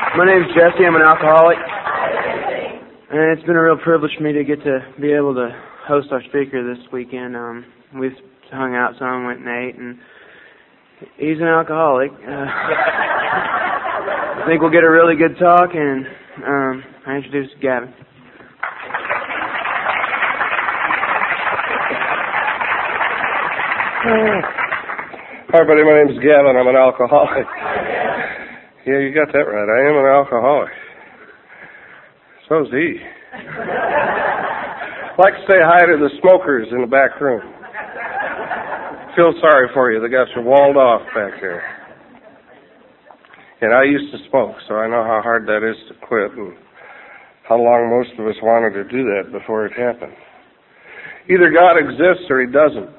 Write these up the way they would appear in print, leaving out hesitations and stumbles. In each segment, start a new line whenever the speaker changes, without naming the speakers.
My name's Jesse. I'm an alcoholic. And it's been a real privilege for me to get to be able to host our speaker this weekend. We've hung out some, went and ate, and he's an alcoholic. I think we'll get a really good talk, and I introduce Gavin.
Hi, everybody. My name is Gavin. I'm an alcoholic. Yeah, you got that right. I am an alcoholic. So is he. I'd like to say hi to the smokers in the back room. Feel sorry for you. They got you walled off back there. And I used to smoke, so I know how hard that is to quit and how long most of us wanted to do that before it happened. Either God exists or He doesn't.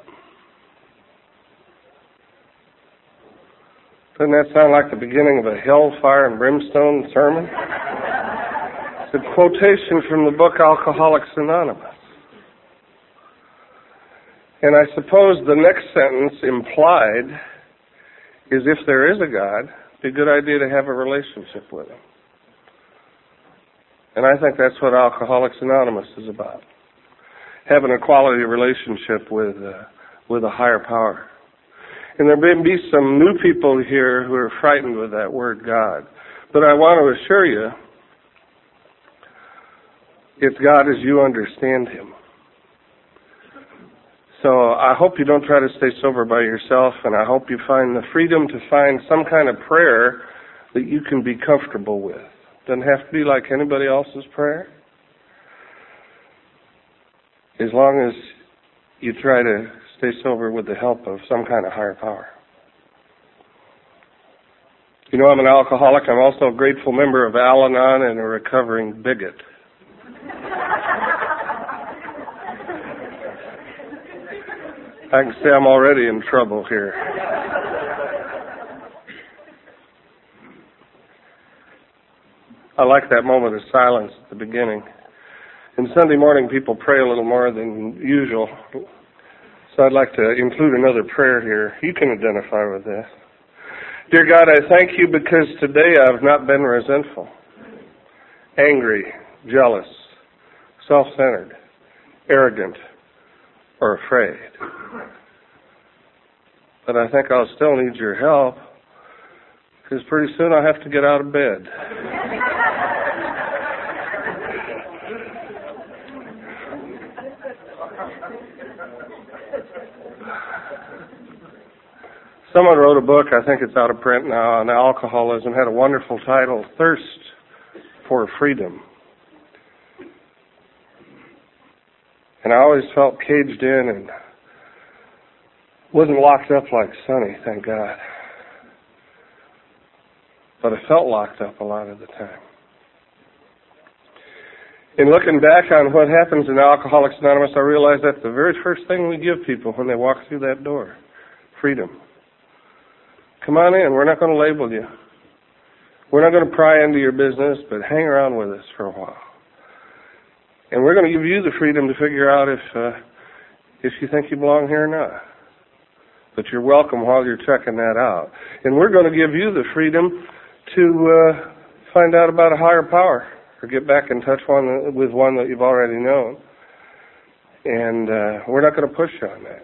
Doesn't that sound like the beginning of a hellfire and brimstone sermon? It's a quotation from the book Alcoholics Anonymous. And I suppose the next sentence implied is if there is a God, it'd be a good idea to have a relationship with Him. And I think that's what Alcoholics Anonymous is about. Having a quality relationship with a higher power. And there may be some new people here who are frightened with that word God. But I want to assure you, it's God as you understand Him. So I hope you don't try to stay sober by yourself, and I hope you find the freedom to find some kind of prayer that you can be comfortable with. Doesn't have to be like anybody else's prayer. As long as you try to stay sober with the help of some kind of higher power. You know, I'm an alcoholic. I'm also a grateful member of Al-Anon and a recovering bigot. I can say I'm already in trouble here. I like that moment of silence at the beginning. And Sunday morning people pray a little more than usual. So I'd like to include another prayer here. You can identify with this. Dear God, I thank You because today I've not been resentful, angry, jealous, self-centered, arrogant, or afraid. But I think I'll still need Your help because pretty soon I'll have to get out of bed. Someone wrote a book, I think it's out of print now, on alcoholism, had a wonderful title, Thirst for Freedom. And I always felt caged in and wasn't locked up like Sonny, thank God. But I felt locked up a lot of the time. In looking back on what happens in Alcoholics Anonymous, I realized that's the very first thing we give people when they walk through that door. Freedom. Come on in. We're not going to label you. We're not going to pry into your business, but hang around with us for a while. And we're going to give you the freedom to figure out if you think you belong here or not. But you're welcome while you're checking that out. And we're going to give you the freedom to find out about a higher power or get back in touch with one that you've already known. And we're not going to push you on that.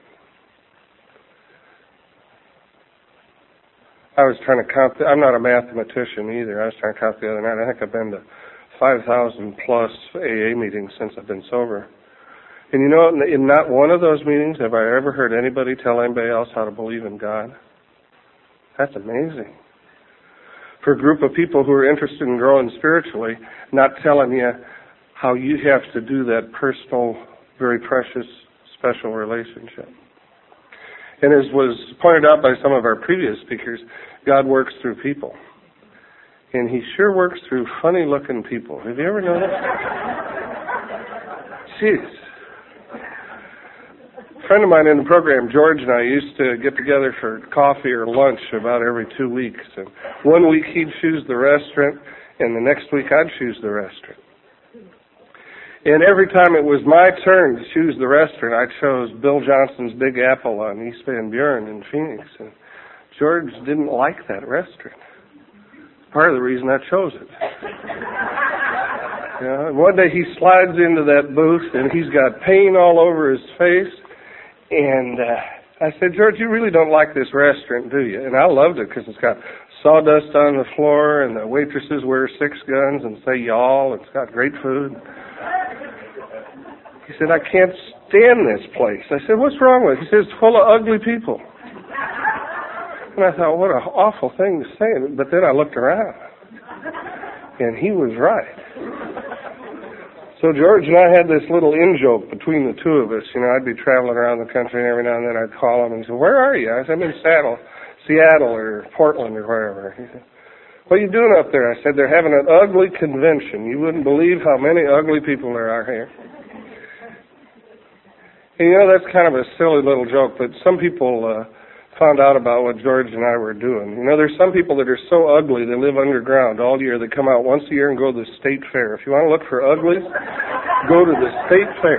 I was trying to count. I'm not a mathematician either. I was trying to count the other night. I think I've been to 5,000 plus AA meetings since I've been sober. And you know, in not one of those meetings have I ever heard anybody tell anybody else how to believe in God. That's amazing. For a group of people who are interested in growing spiritually, not telling you how you have to do that personal, very precious, special relationship. And as was pointed out by some of our previous speakers, God works through people. And He sure works through funny-looking people. Have you ever noticed? Jeez. A friend of mine in the program, George, and I used to get together for coffee or lunch about every 2 weeks. And one week he'd choose the restaurant, and the next week I'd choose the restaurant. And every time it was my turn to choose the restaurant, I chose Bill Johnson's Big Apple on East Van Buren in Phoenix. And George didn't like that restaurant. part of the reason I chose it. And one day he slides into that booth, and he's got pain all over his face. And I said, George, you really don't like this restaurant, do you? And I loved it because it's got sawdust on the floor, and the waitresses wear 6 guns and say y'all. It's got great food. He said, I can't stand this place. I said, what's wrong with it? He says, it's full of ugly people. And I thought, what an awful thing to say. But then I looked around, and he was right. So George and I had this little in-joke between the two of us. You know, I'd be traveling around the country, and every now and then I'd call him and say, where are you? I said, I'm in Seattle or Portland or wherever. He said, what are you doing up there? I said, they're having an ugly convention. You wouldn't believe how many ugly people there are here. And you know, that's kind of a silly little joke, but some people found out about what George and I were doing. You know, there's some people that are so ugly they live underground all year. They come out once a year and go to the state fair. If you want to look for uglies, go to the state fair.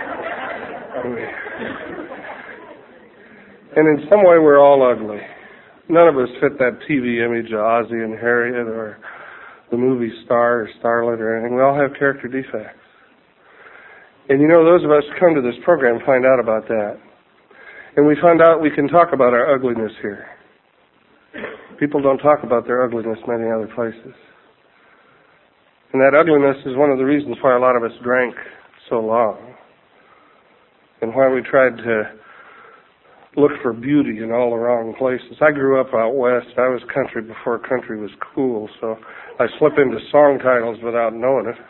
And in some way, we're all ugly. None of us fit that TV image of Ozzie and Harriet or the movie star or starlet or anything. We all have character defects. And you know, those of us who come to this program find out about that. And we find out we can talk about our ugliness here. People don't talk about their ugliness many other places. And that ugliness is one of the reasons why a lot of us drank so long. And why we tried to look for beauty in all the wrong places. I grew up out west. I was country before country was cool, so I slip into song titles without knowing it.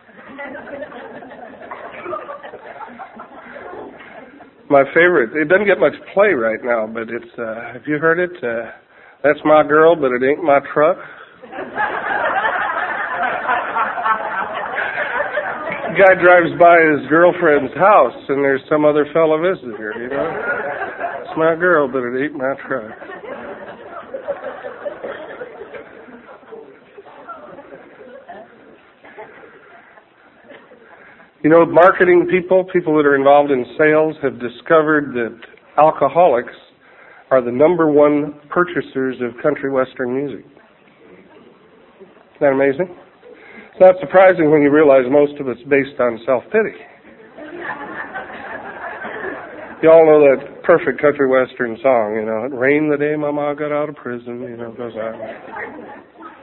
My favorite, it doesn't get much play right now, but it's, have you heard it? That's my girl, but it ain't my truck. Guy drives by his girlfriend's house, and there's some other fellow visitor, you know. It's my girl, but it ain't my truck. You know, marketing people that are involved in sales have discovered that alcoholics are the #1 purchasers of country western music. Isn't that amazing? It's not surprising when you realize most of it's based on self-pity. You all know that perfect country western song, you know, it rained the day Mama got out of prison, you know, it goes on.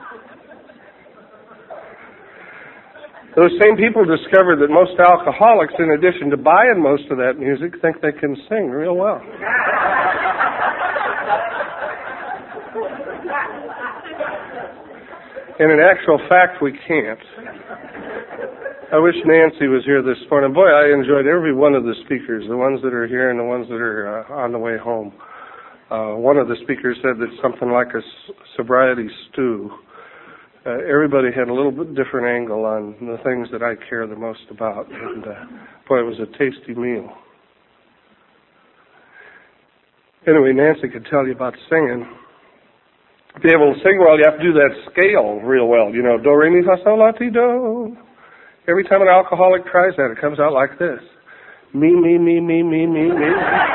Those same people discovered that most alcoholics, in addition to buying most of that music, think they can sing real well. And in actual fact, we can't. I wish Nancy was here this morning. Boy, I enjoyed every one of the speakers, the ones that are here and the ones that are on the way home. One of the speakers said that something like a sobriety stew. Everybody had a little bit different angle on the things that I care the most about. And boy, it was a tasty meal. Anyway, Nancy could tell you about singing. To be able to sing well, you have to do that scale real well. You know, do, re, mi, fa, sol, la, ti, do. Every time an alcoholic tries that, it comes out like this. Me, me, me, me, me, me, me.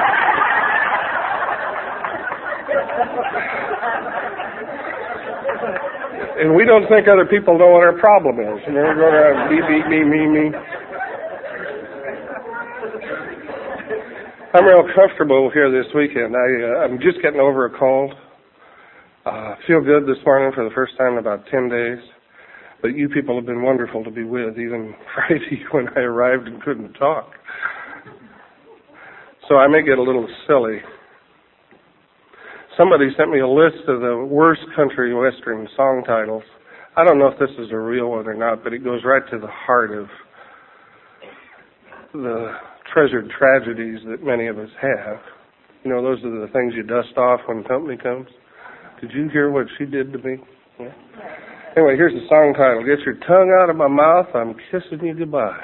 And we don't think other people know what our problem is. And they're going around me. I'm real comfortable here this weekend. I'm just getting over a cold. Feel good this morning for the first time in about 10 days. But you people have been wonderful to be with, even Friday when I arrived and couldn't talk. So I may get a little silly. Somebody sent me a list of the worst country western song titles. I don't know if this is a real one or not, but it goes right to the heart of the treasured tragedies that many of us have. You know, those are the things you dust off when company comes. Did you hear what she did to me? Yeah. Anyway, here's the song title. Get your tongue out of my mouth, I'm kissing you goodbye.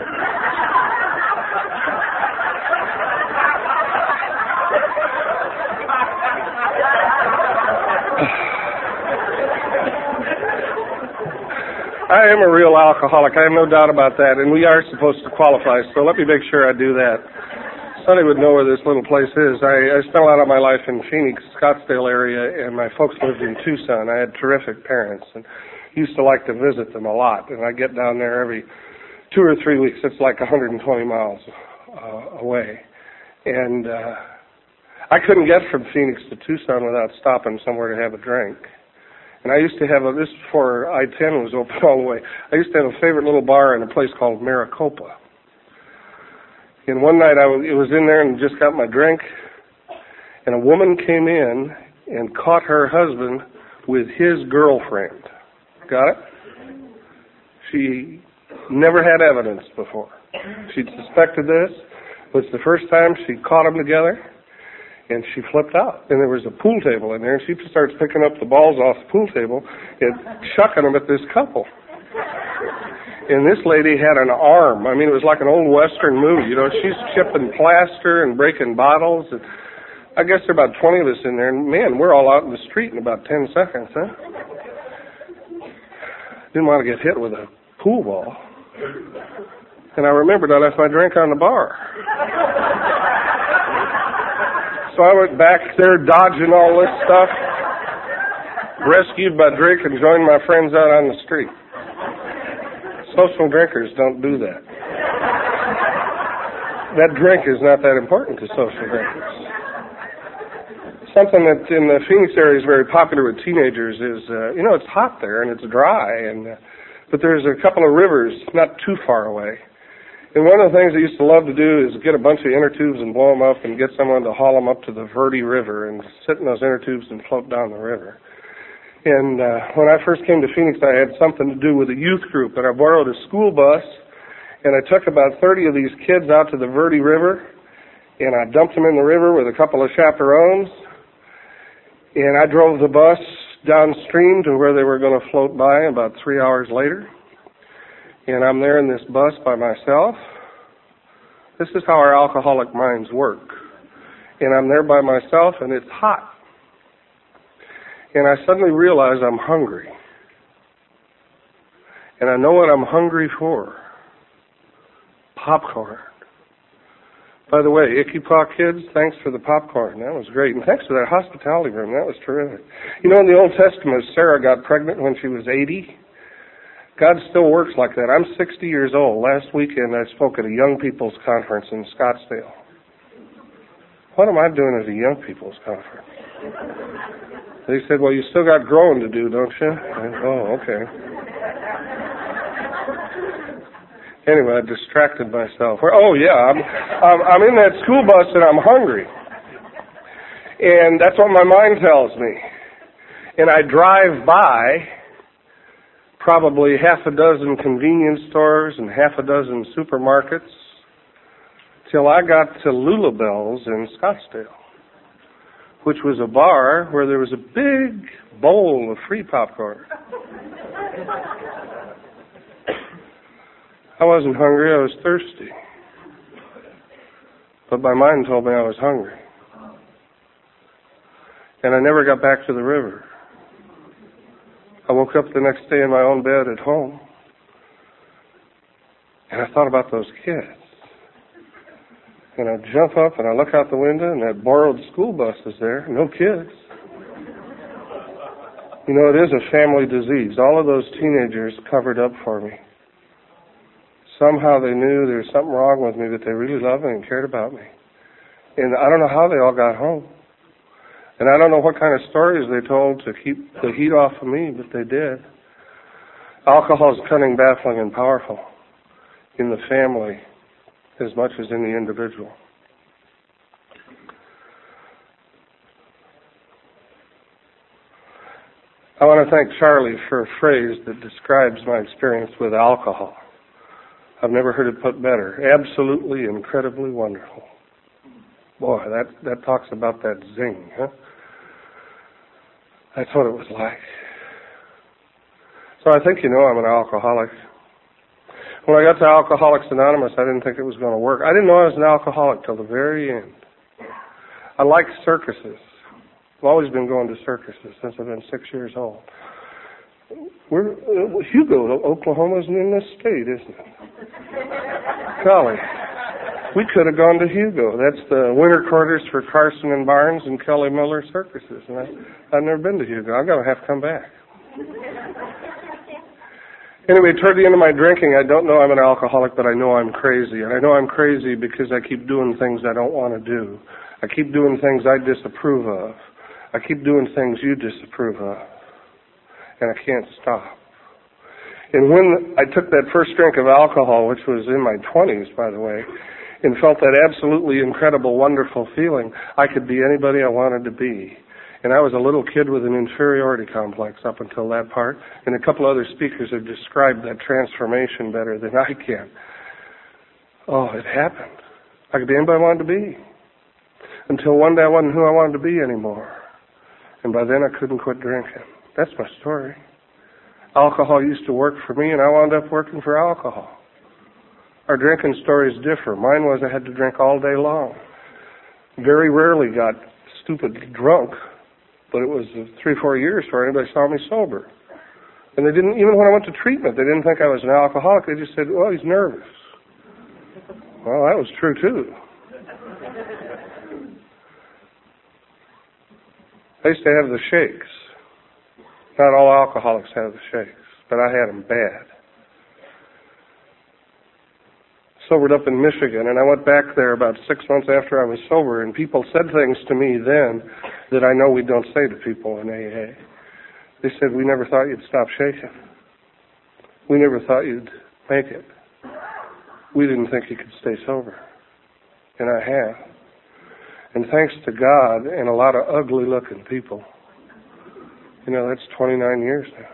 I am a real alcoholic. I have no doubt about that, and we are supposed to qualify, so let me make sure I do that. Sonny would know where this little place is. I spent a lot of my life in Phoenix, Scottsdale area, and my folks lived in Tucson. I had terrific parents and used to like to visit them a lot. And I get down there every 2 or 3 weeks. It's like 120 miles away. And I couldn't get from Phoenix to Tucson without stopping somewhere to have a drink. And I used to have this before I-10 was open all the way. I used to have a favorite little bar in a place called Maricopa. And one night it was in there and just got my drink, and a woman came in and caught her husband with his girlfriend. Got it? She never had evidence before. She'd suspected this. It was the first time she caught them together, and she flipped out. And there was a pool table in there, and she starts picking up the balls off the pool table and chucking them at this couple. And this lady had an arm. I mean, it was like an old Western movie. You know, she's chipping plaster and breaking bottles. And I guess there are about 20 of us in there. And, man, we're all out in the street in about 10 seconds, huh? Didn't want to get hit with a pool ball. And I remembered I left my drink on the bar. So I went back there dodging all this stuff, rescued my drink, and joined my friends out on the street. Social drinkers don't do that. That drink is not that important to social drinkers. Something that in the Phoenix area is very popular with teenagers is, it's hot there and it's dry, but there's a couple of rivers not too far away. And one of the things I used to love to do is get a bunch of inner tubes and blow them up and get someone to haul them up to the Verde River and sit in those inner tubes and float down the river. And when I first came to Phoenix, I had something to do with a youth group, and I borrowed a school bus, and I took about 30 of these kids out to the Verde River, and I dumped them in the river with a couple of chaperones, and I drove the bus downstream to where they were going to float by about 3 hours later, and I'm there in this bus by myself. This is how our alcoholic minds work. And I'm there by myself, and it's hot. And I suddenly realize I'm hungry. And I know what I'm hungry for. Popcorn. By the way, Icky Paw Kids, thanks for the popcorn. That was great. And thanks for that hospitality room. That was terrific. You know, in the Old Testament, Sarah got pregnant when she was 80. God still works like that. I'm 60 years old. Last weekend, I spoke at a young people's conference in Scottsdale. What am I doing at a young people's conference? They said, well, you still got growing to do, don't you? Oh, okay. Anyway, I distracted myself. Oh, yeah, I'm in that school bus and I'm hungry. And that's what my mind tells me. And I drive by probably half a dozen convenience stores and half a dozen supermarkets till I got to Lulabelle's in Scottsdale, which was a bar where there was a big bowl of free popcorn. I wasn't hungry, I was thirsty. But my mind told me I was hungry. And I never got back to the river. I woke up the next day in my own bed at home. And I thought about those kids. And I jump up and I look out the window and that borrowed school bus is there. No kids. You know, it is a family disease. All of those teenagers covered up for me. Somehow they knew there was something wrong with me, but they really loved me and cared about me. And I don't know how they all got home. And I don't know what kind of stories they told to keep the heat off of me, but they did. Alcohol is cunning, baffling, and powerful in the family as much as in the individual. I want to thank Charlie for a phrase that describes my experience with alcohol. I've never heard it put better. Absolutely, incredibly wonderful. Boy, that talks about that zing, huh? That's what it was like. So I think you know I'm an alcoholic. When I got to Alcoholics Anonymous, I didn't think it was going to work. I didn't know I was an alcoholic till the very end. I like circuses. I've always been going to circuses since I've been 6 years old. Hugo, Oklahoma's in this state, isn't it? Golly. We could have gone to Hugo. That's the winter quarters for Carson and Barnes and Kelly Miller circuses. And I've never been to Hugo. I'm going to have to come back. Anyway, toward the end of my drinking, I don't know I'm an alcoholic, but I know I'm crazy. And I know I'm crazy because I keep doing things I don't want to do. I keep doing things I disapprove of. I keep doing things you disapprove of. And I can't stop. And when I took that first drink of alcohol, which was in my 20s, by the way, and felt that absolutely incredible, wonderful feeling, I could be anybody I wanted to be. And I was a little kid with an inferiority complex up until that part, and a couple other speakers have described that transformation better than I can. Oh, it happened. I could be anybody I wanted to be. Until one day I wasn't who I wanted to be anymore. And by then I couldn't quit drinking. That's my story. Alcohol used to work for me, and I wound up working for alcohol. Our drinking stories differ. Mine was I had to drink all day long. Very rarely got stupidly drunk, but it was 3 or 4 years before anybody saw me sober. And they didn't, even when I went to treatment, they didn't think I was an alcoholic. They just said, well, he's nervous. Well, that was true, too. I used to have the shakes. Not all alcoholics have the shakes, but I had them bad. Sobered up in Michigan, and I went back there about 6 months after I was sober, and people said things to me then that I know we don't say to people in AA. They said, we never thought you'd stop shaking. We never thought you'd make it. We didn't think you could stay sober. And I have. And thanks to God and a lot of ugly-looking people, you know, that's 29 years now.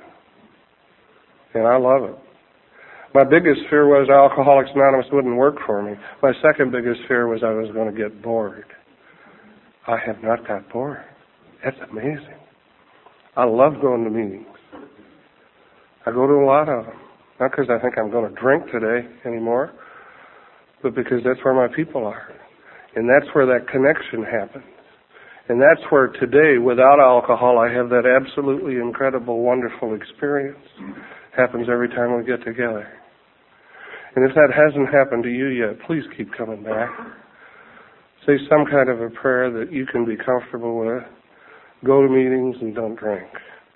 And I love it. My biggest fear was Alcoholics Anonymous wouldn't work for me. My second biggest fear was I was going to get bored. I have not got bored. That's amazing. I love going to meetings. I go to a lot of them. Not because I think I'm going to drink today anymore, but because that's where my people are. And that's where that connection happens. And that's where today, without alcohol, I have that absolutely incredible, wonderful experience. Happens every time we get together. And if that hasn't happened to you yet, please keep coming back. Say some kind of a prayer that you can be comfortable with. Go to meetings and don't drink.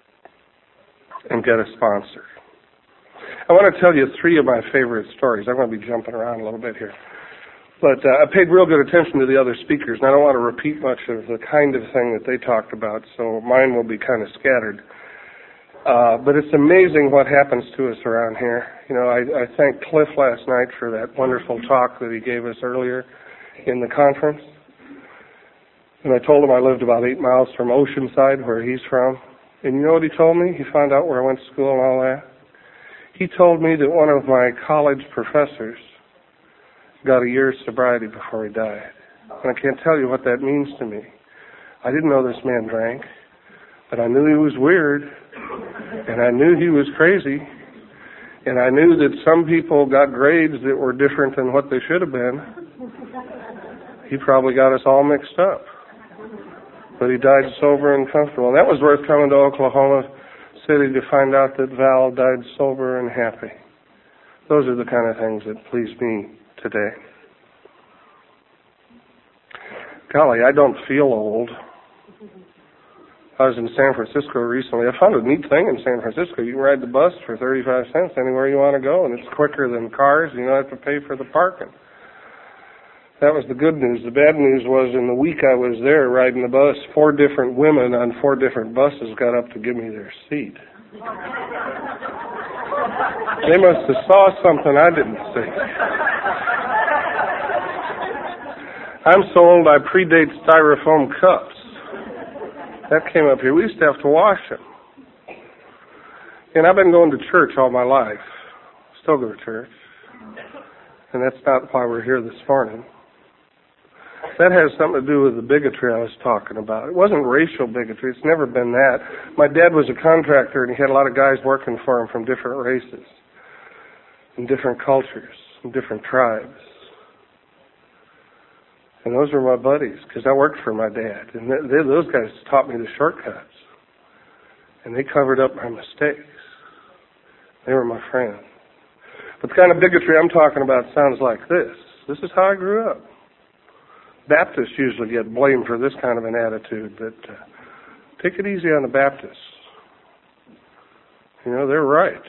And get a sponsor. I want to tell you 3 of my favorite stories. I'm going to be jumping around a little bit here. But I paid real good attention to the other speakers, and I don't want to repeat much of the kind of thing that they talked about, so mine will be kind of scattered. But it's amazing what happens to us around here. You know, I thanked Cliff last night for that wonderful talk that he gave us earlier in the conference. And I told him I lived about 8 miles from Oceanside, where he's from. And you know what he told me? He found out where I went to school and all that. He told me that one of my college professors got a year's sobriety before he died. And I can't tell you what that means to me. I didn't know this man drank, but I knew he was weird, and I knew he was crazy, and I knew that some people got grades that were different than what they should have been. He probably got us all mixed up. But he died sober and comfortable. And that was worth coming to Oklahoma City to find out that Val died sober and happy. Those are the kind of things that please me today. Golly, I don't feel old. I was in San Francisco recently. I found a neat thing in San Francisco. You can ride the bus for 35 cents anywhere you want to go, and it's quicker than cars, and you don't have to pay for the parking. That was the good news. The bad news was in the week I was there riding the bus, 4 different women on 4 different buses got up to give me their seat. They must have saw something I didn't see. I'm so old I predate styrofoam cups. That came up here. We used to have to wash them. And I've been going to church all my life. Still go to church. And that's not why we're here this morning. That has something to do with the bigotry I was talking about. It wasn't racial bigotry. It's never been that. My dad was a contractor, and he had a lot of guys working for him from different races and different cultures and different tribes. And those were my buddies, because I worked for my dad. And those guys taught me the shortcuts. And they covered up my mistakes. They were my friends. But the kind of bigotry I'm talking about sounds like this. This is how I grew up. Baptists usually get blamed for this kind of an attitude, but take it easy on the Baptists. You know, they're right.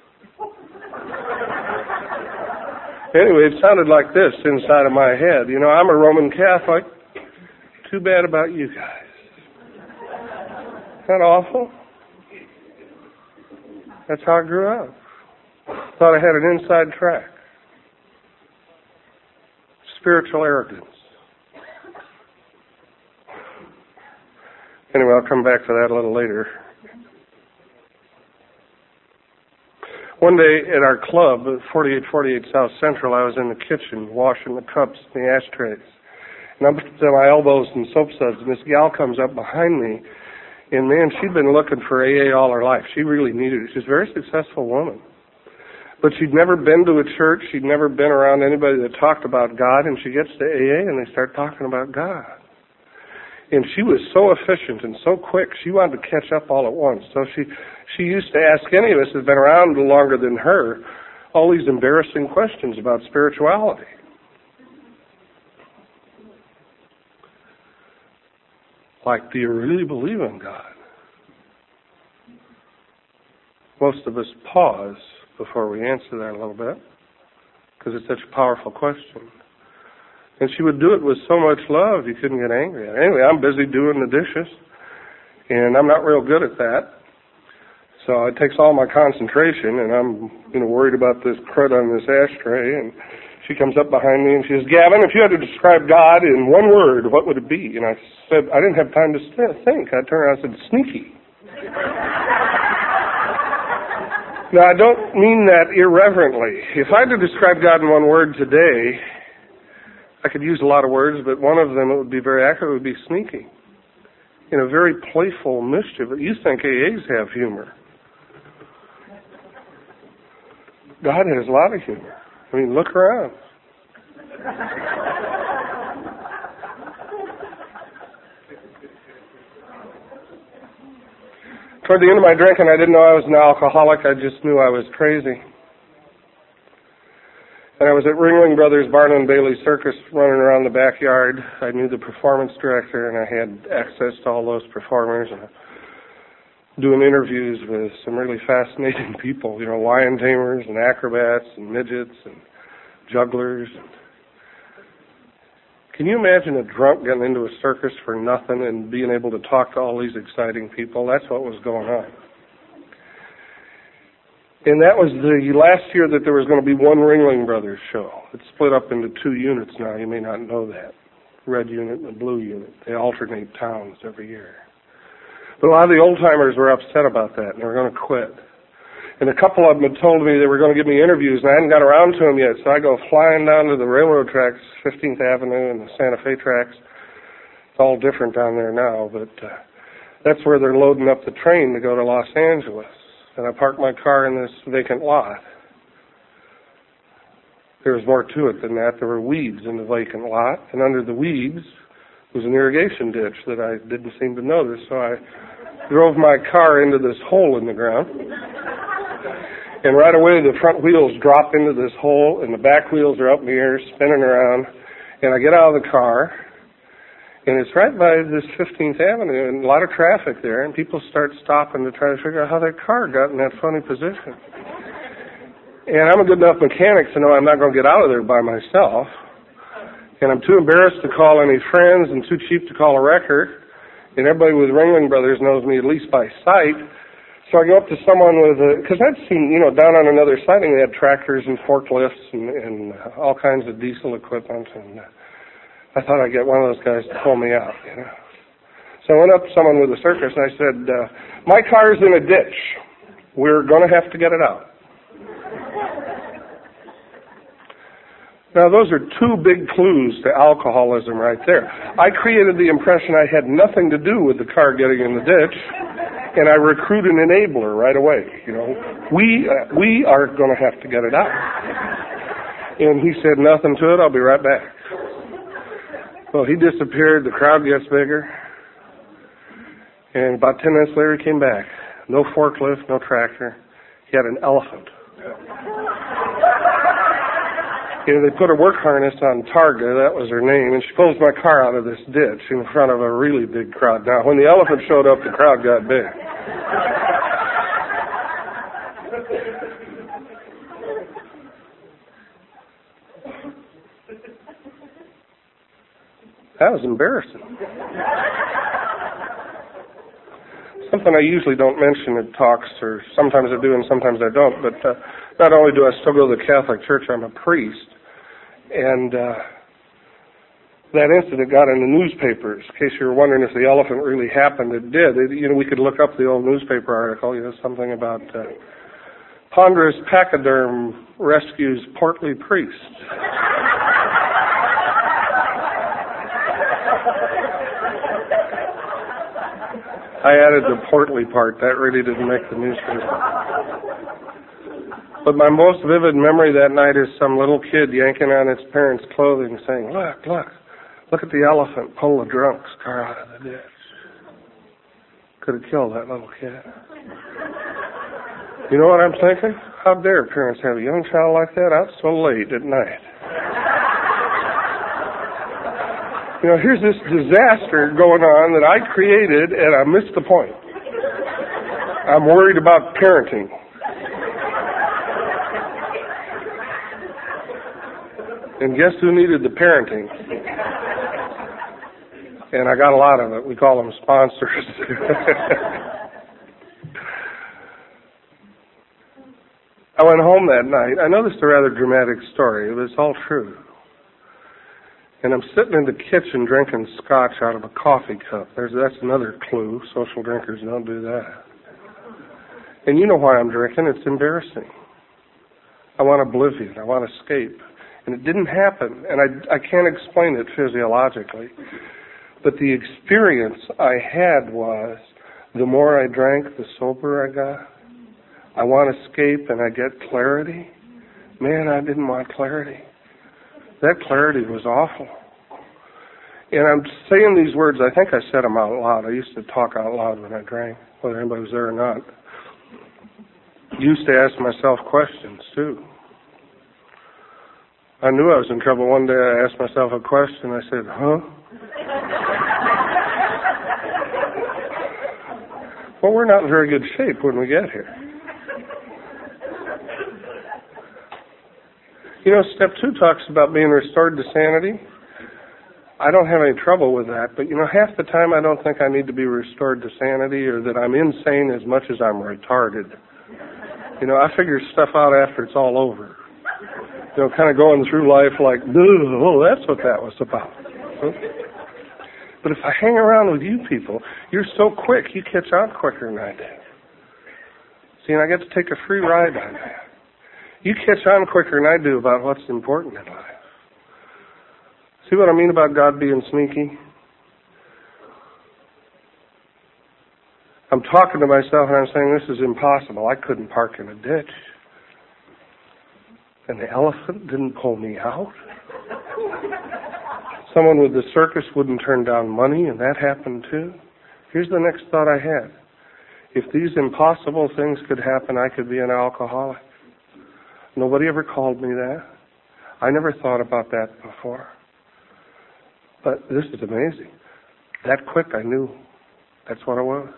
Anyway, it sounded like this inside of my head. You know, I'm a Roman Catholic. Too bad about you guys. Isn't that awful? That's how I grew up. Thought I had an inside track. Spiritual arrogance. Anyway, I'll come back to that a little later. One day at our club at 4848 South Central, I was in the kitchen washing the cups and the ashtrays. And I'm up to my elbows in soap suds, and this gal comes up behind me, and man, she'd been looking for AA all her life. She really needed it. She's a very successful woman. But she'd never been to a church. She'd never been around anybody that talked about God, and she gets to AA, and they start talking about God. And she was so efficient and so quick, she wanted to catch up all at once. So she used to ask any of us who'd been around longer than her all these embarrassing questions about spirituality. Like, do you really believe in God? Most of us pause before we answer that a little bit, because it's such a powerful question. And she would do it with so much love, you couldn't get angry at her. Anyway, I'm busy doing the dishes, and I'm not real good at that. So it takes all my concentration, and I'm worried about this crud on this ashtray. And she comes up behind me, and she says, Gavin, if you had to describe God in one word, what would it be? And I said, I didn't have time to think. I turned around and said, sneaky. Now, I don't mean that irreverently. If I had to describe God in one word today, I could use a lot of words, but one of them, it would be very accurate, would be sneaky. In a very playful mischief. You think AAs have humor. God has a lot of humor. I mean, look around. Toward the end of my drinking, I didn't know I was an alcoholic. I just knew I was crazy. And I was at Ringling Brothers Barnum and Bailey Circus running around the backyard. I knew the performance director, and I had access to all those performers, and doing interviews with some really fascinating people, lion tamers and acrobats and midgets and jugglers. Can you imagine a drunk getting into a circus for nothing and being able to talk to all these exciting people? That's what was going on. And that was the last year that there was going to be one Ringling Brothers show. It's split up into 2 units now. You may not know that. Red unit and the blue unit. They alternate towns every year. But a lot of the old-timers were upset about that, and they were going to quit. And a couple of them had told me they were going to give me interviews, and I hadn't got around to them yet. So I go flying down to the railroad tracks, 15th Avenue and the Santa Fe tracks. It's all different down there now, but that's where they're loading up the train to go to Los Angeles. And I parked my car in this vacant lot. There was more to it than that. There were weeds in the vacant lot, and under the weeds was an irrigation ditch that I didn't seem to notice. So I drove my car into this hole in the ground. And right away the front wheels drop into this hole, and the back wheels are up in the air, spinning around. And I get out of the car, and it's right by this 15th Avenue, and a lot of traffic there, and people start stopping to try to figure out how their car got in that funny position. And I'm a good enough mechanic to know I'm not going to get out of there by myself. And I'm too embarrassed to call any friends and too cheap to call a wrecker. And everybody with Ringling Brothers knows me at least by sight. So I go up to someone because I'd seen, down on another siding they had tractors and forklifts and all kinds of diesel equipment, and I thought I'd get one of those guys to pull me out, So I went up to someone with a circus and I said, my car's in a ditch. We're going to have to get it out. Now those are 2 big clues to alcoholism right there. I created the impression I had nothing to do with the car getting in the ditch, and I recruit an enabler right away. We are going to have to get it out. And he said, nothing to it, I'll be right back. Well, he disappeared, the crowd gets bigger, and about 10 minutes later he came back. No forklift, no tractor. He had an elephant. They put a work harness on Targa, that was her name, and she pulls my car out of this ditch in front of a really big crowd. Now, when the elephant showed up, the crowd got big. That was embarrassing. Something I usually don't mention at talks, or sometimes I do and sometimes I don't, but not only do I still go to the Catholic Church, I'm a priest. And that incident got in the newspapers. In case you were wondering if the elephant really happened, it did. We could look up the old newspaper article, something about ponderous pachyderm rescues portly priest. I added the portly part. That really didn't make the newspaper. But my most vivid memory that night is some little kid yanking on its parents' clothing saying, look at the elephant pull the drunk's car out of the ditch. Could have killed that little kid. You know what I'm thinking? How dare parents have a young child like that out so late at night? Here's this disaster going on that I created, and I missed the point. I'm worried about parenting. And guess who needed the parenting? And I got a lot of it. We call them sponsors. I went home that night. I know this is a rather dramatic story, but it's all true. And I'm sitting in the kitchen drinking scotch out of a coffee cup. That's another clue. Social drinkers don't do that. And you know why I'm drinking. It's embarrassing. I want oblivion. I want escape. And it didn't happen. And I can't explain it physiologically. But the experience I had was, the more I drank, the soberer I got. I want escape and I get clarity. Man, I didn't want clarity. That clarity was awful. And I'm saying these words, I think I said them out loud. I used to talk out loud when I drank, whether anybody was there or not. Used to ask myself questions, too. I knew I was in trouble. One day I asked myself a question. I said, huh? Well, we're not in very good shape when we get here. Step 2 talks about being restored to sanity. I don't have any trouble with that, but half the time I don't think I need to be restored to sanity or that I'm insane as much as I'm retarded. I figure stuff out after it's all over. Kind of going through life like, oh, that's what that was about. But if I hang around with you people, you're so quick, you catch on quicker than I do. See, and I get to take a free ride on that. You catch on quicker than I do about what's important in life. See what I mean about God being sneaky? I'm talking to myself and I'm saying, this is impossible. I couldn't park in a ditch. And the elephant didn't pull me out. Someone with the circus wouldn't turn down money, and that happened too. Here's the next thought I had. If these impossible things could happen, I could be an alcoholic. Nobody ever called me that. I never thought about that before. But this is amazing. That quick I knew that's what it was.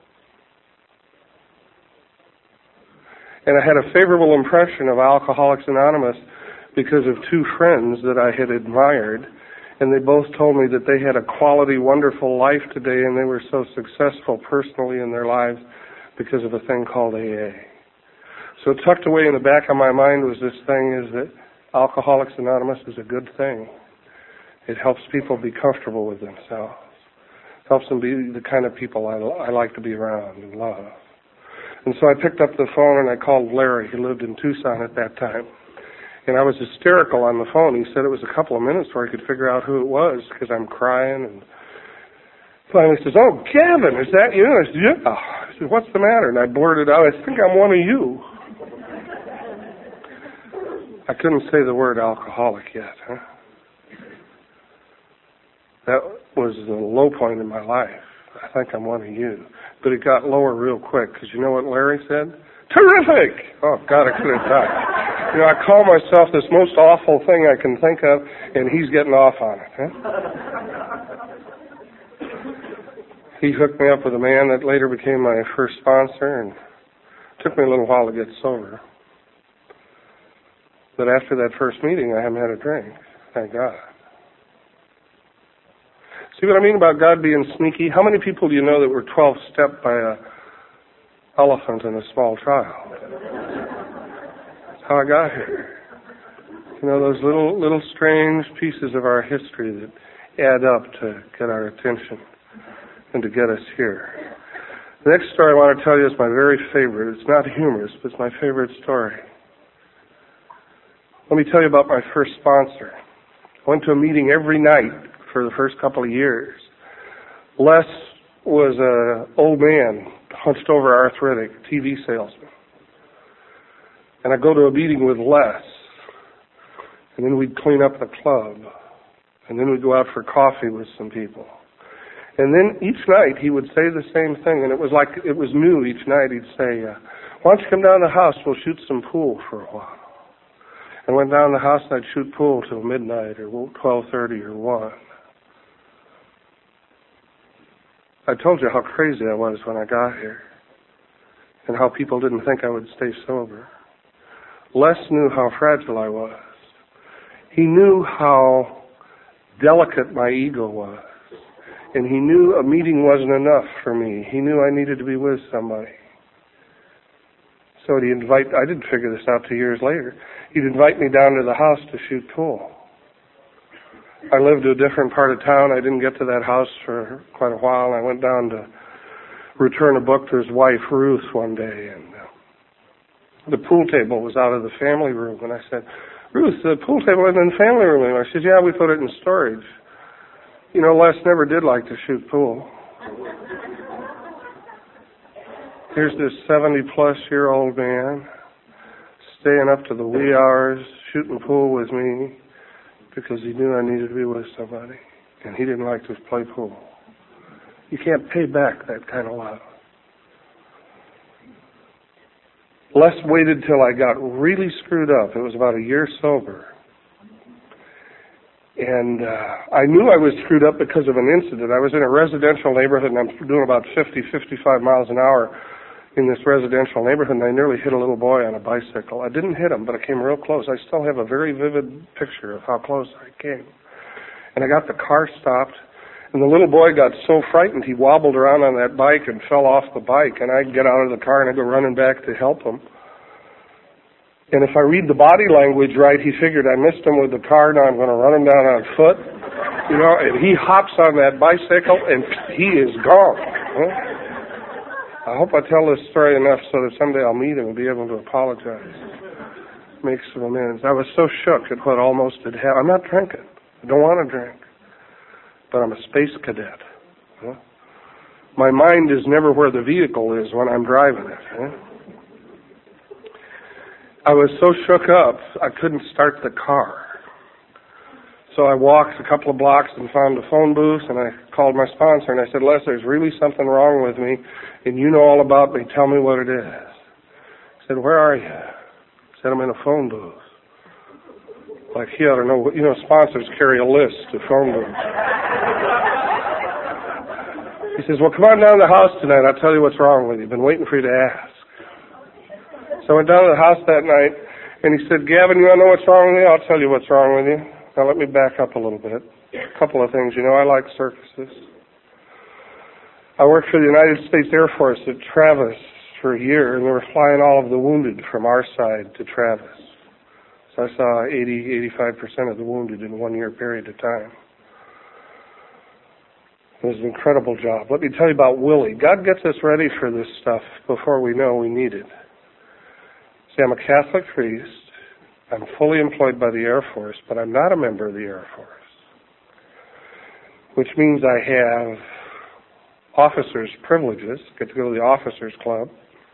And I had a favorable impression of Alcoholics Anonymous because of 2 friends that I had admired. And they both told me that they had a quality, wonderful life today and they were so successful personally in their lives because of a thing called AA. So tucked away in the back of my mind was this thing is that Alcoholics Anonymous is a good thing. It helps people be comfortable with themselves. It helps them be the kind of people I like to be around and love. And so I picked up the phone and I called Larry. He lived in Tucson at that time. And I was hysterical on the phone. He said it was a couple of minutes before he could figure out who it was because I'm crying. And finally he says, oh, Gavin, is that you? I said, yeah. I said, what's the matter? And I blurted out, I think I'm one of you. I couldn't say the word alcoholic yet, huh? That was the low point in my life. I think I'm one of you. But it got lower real quick because you know what Larry said? Terrific! Oh, God, I could have died. You know, I call myself this most awful thing I can think of, and he's getting off on it. Huh? He hooked me up with a man that later became my first sponsor, and it took me a little while to get sober. But after that first meeting, I haven't had a drink. Thank God. See what I mean about God being sneaky? How many people do you know that were 12-stepped by a elephant in a small trial? That's how I got here. You know, those little strange pieces of our history that add up to get our attention and to get us here. The next story I want to tell you is my very favorite. It's not humorous, but it's my favorite story. Let me tell you about my first sponsor. I went to a meeting every night for the first couple of years. Les was an old man, hunched over, arthritic, TV salesman. And I'd go to a meeting with Les, and then we'd clean up the club, and then we'd go out for coffee with some people. And then each night he would say the same thing, and it was like it was new each night. He'd say, why don't you come down to the house, we'll shoot some pool for a while. I went down to the house and I'd shoot pool till midnight or 12:30 or 1. I told you how crazy I was when I got here and how people didn't think I would stay sober. Les knew how fragile I was. He knew how delicate my ego was. And he knew a meeting wasn't enough for me. He knew I needed to be with somebody. So I didn't figure this out 2 years later. He'd invite me down to the house to shoot pool. I lived in a different part of town. I didn't get to that house for quite a while. I went down to return a book to his wife, Ruth, one day. And the pool table was out of the family room. And I said, Ruth, the pool table isn't in the family room anymore. She said, yeah, we put it in storage. You know, Les never did like to shoot pool. Here's this 70-plus-year-old man staying up to the wee hours, shooting pool with me because he knew I needed to be with somebody, and he didn't like to play pool. You can't pay back that kind of love. Les waited till I got really screwed up. It was about a year sober. And I knew I was screwed up because of an incident. I was in a residential neighborhood, and I'm doing about 50, 55 miles an hour in this residential neighborhood, and I nearly hit a little boy on a bicycle. I didn't hit him, but I came real close. I still have a very vivid picture of how close I came. And I got the car stopped, and the little boy got so frightened he wobbled around on that bike and fell off the bike, and I'd get out of the car and I'd go running back to help him. And if I read the body language right, he figured I missed him with the car, now I'm going to run him down on foot. You know, and he hops on that bicycle, and he is gone. Huh? I hope I tell this story enough so that someday I'll meet him and be able to apologize, make some amends. I was so shook at what almost had happened. I'm not drinking. I don't want to drink. But I'm a space cadet. Huh? My mind is never where the vehicle is when I'm driving it. Huh? I was so shook up, I couldn't start the car. So I walked a couple of blocks and found a phone booth, and I called my sponsor, and I said, Les, there's really something wrong with me, and you know all about me. Tell me what it is. He said, where are you? I said, I'm in a phone booth. Like he ought to know. You know, sponsors carry a list of phone booths. He says, well, come on down to the house tonight. I'll tell you what's wrong with you. I've been waiting for you to ask. So I went down to the house that night, and he said, Gavin, you want to know what's wrong with you? I'll tell you what's wrong with you. Now, let me back up a little bit. A couple of things. You know, I like circuses. I worked for the United States Air Force at Travis for a year, and they were flying all of the wounded from our side to Travis. So I saw 85% of the wounded in 1 year period of time. It was an incredible job. Let me tell you about Willie. God gets us ready for this stuff before we know we need it. See, I'm a Catholic priest. I'm fully employed by the Air Force, but I'm not a member of the Air Force, which means I have officers' privileges, get to go to the officers' club.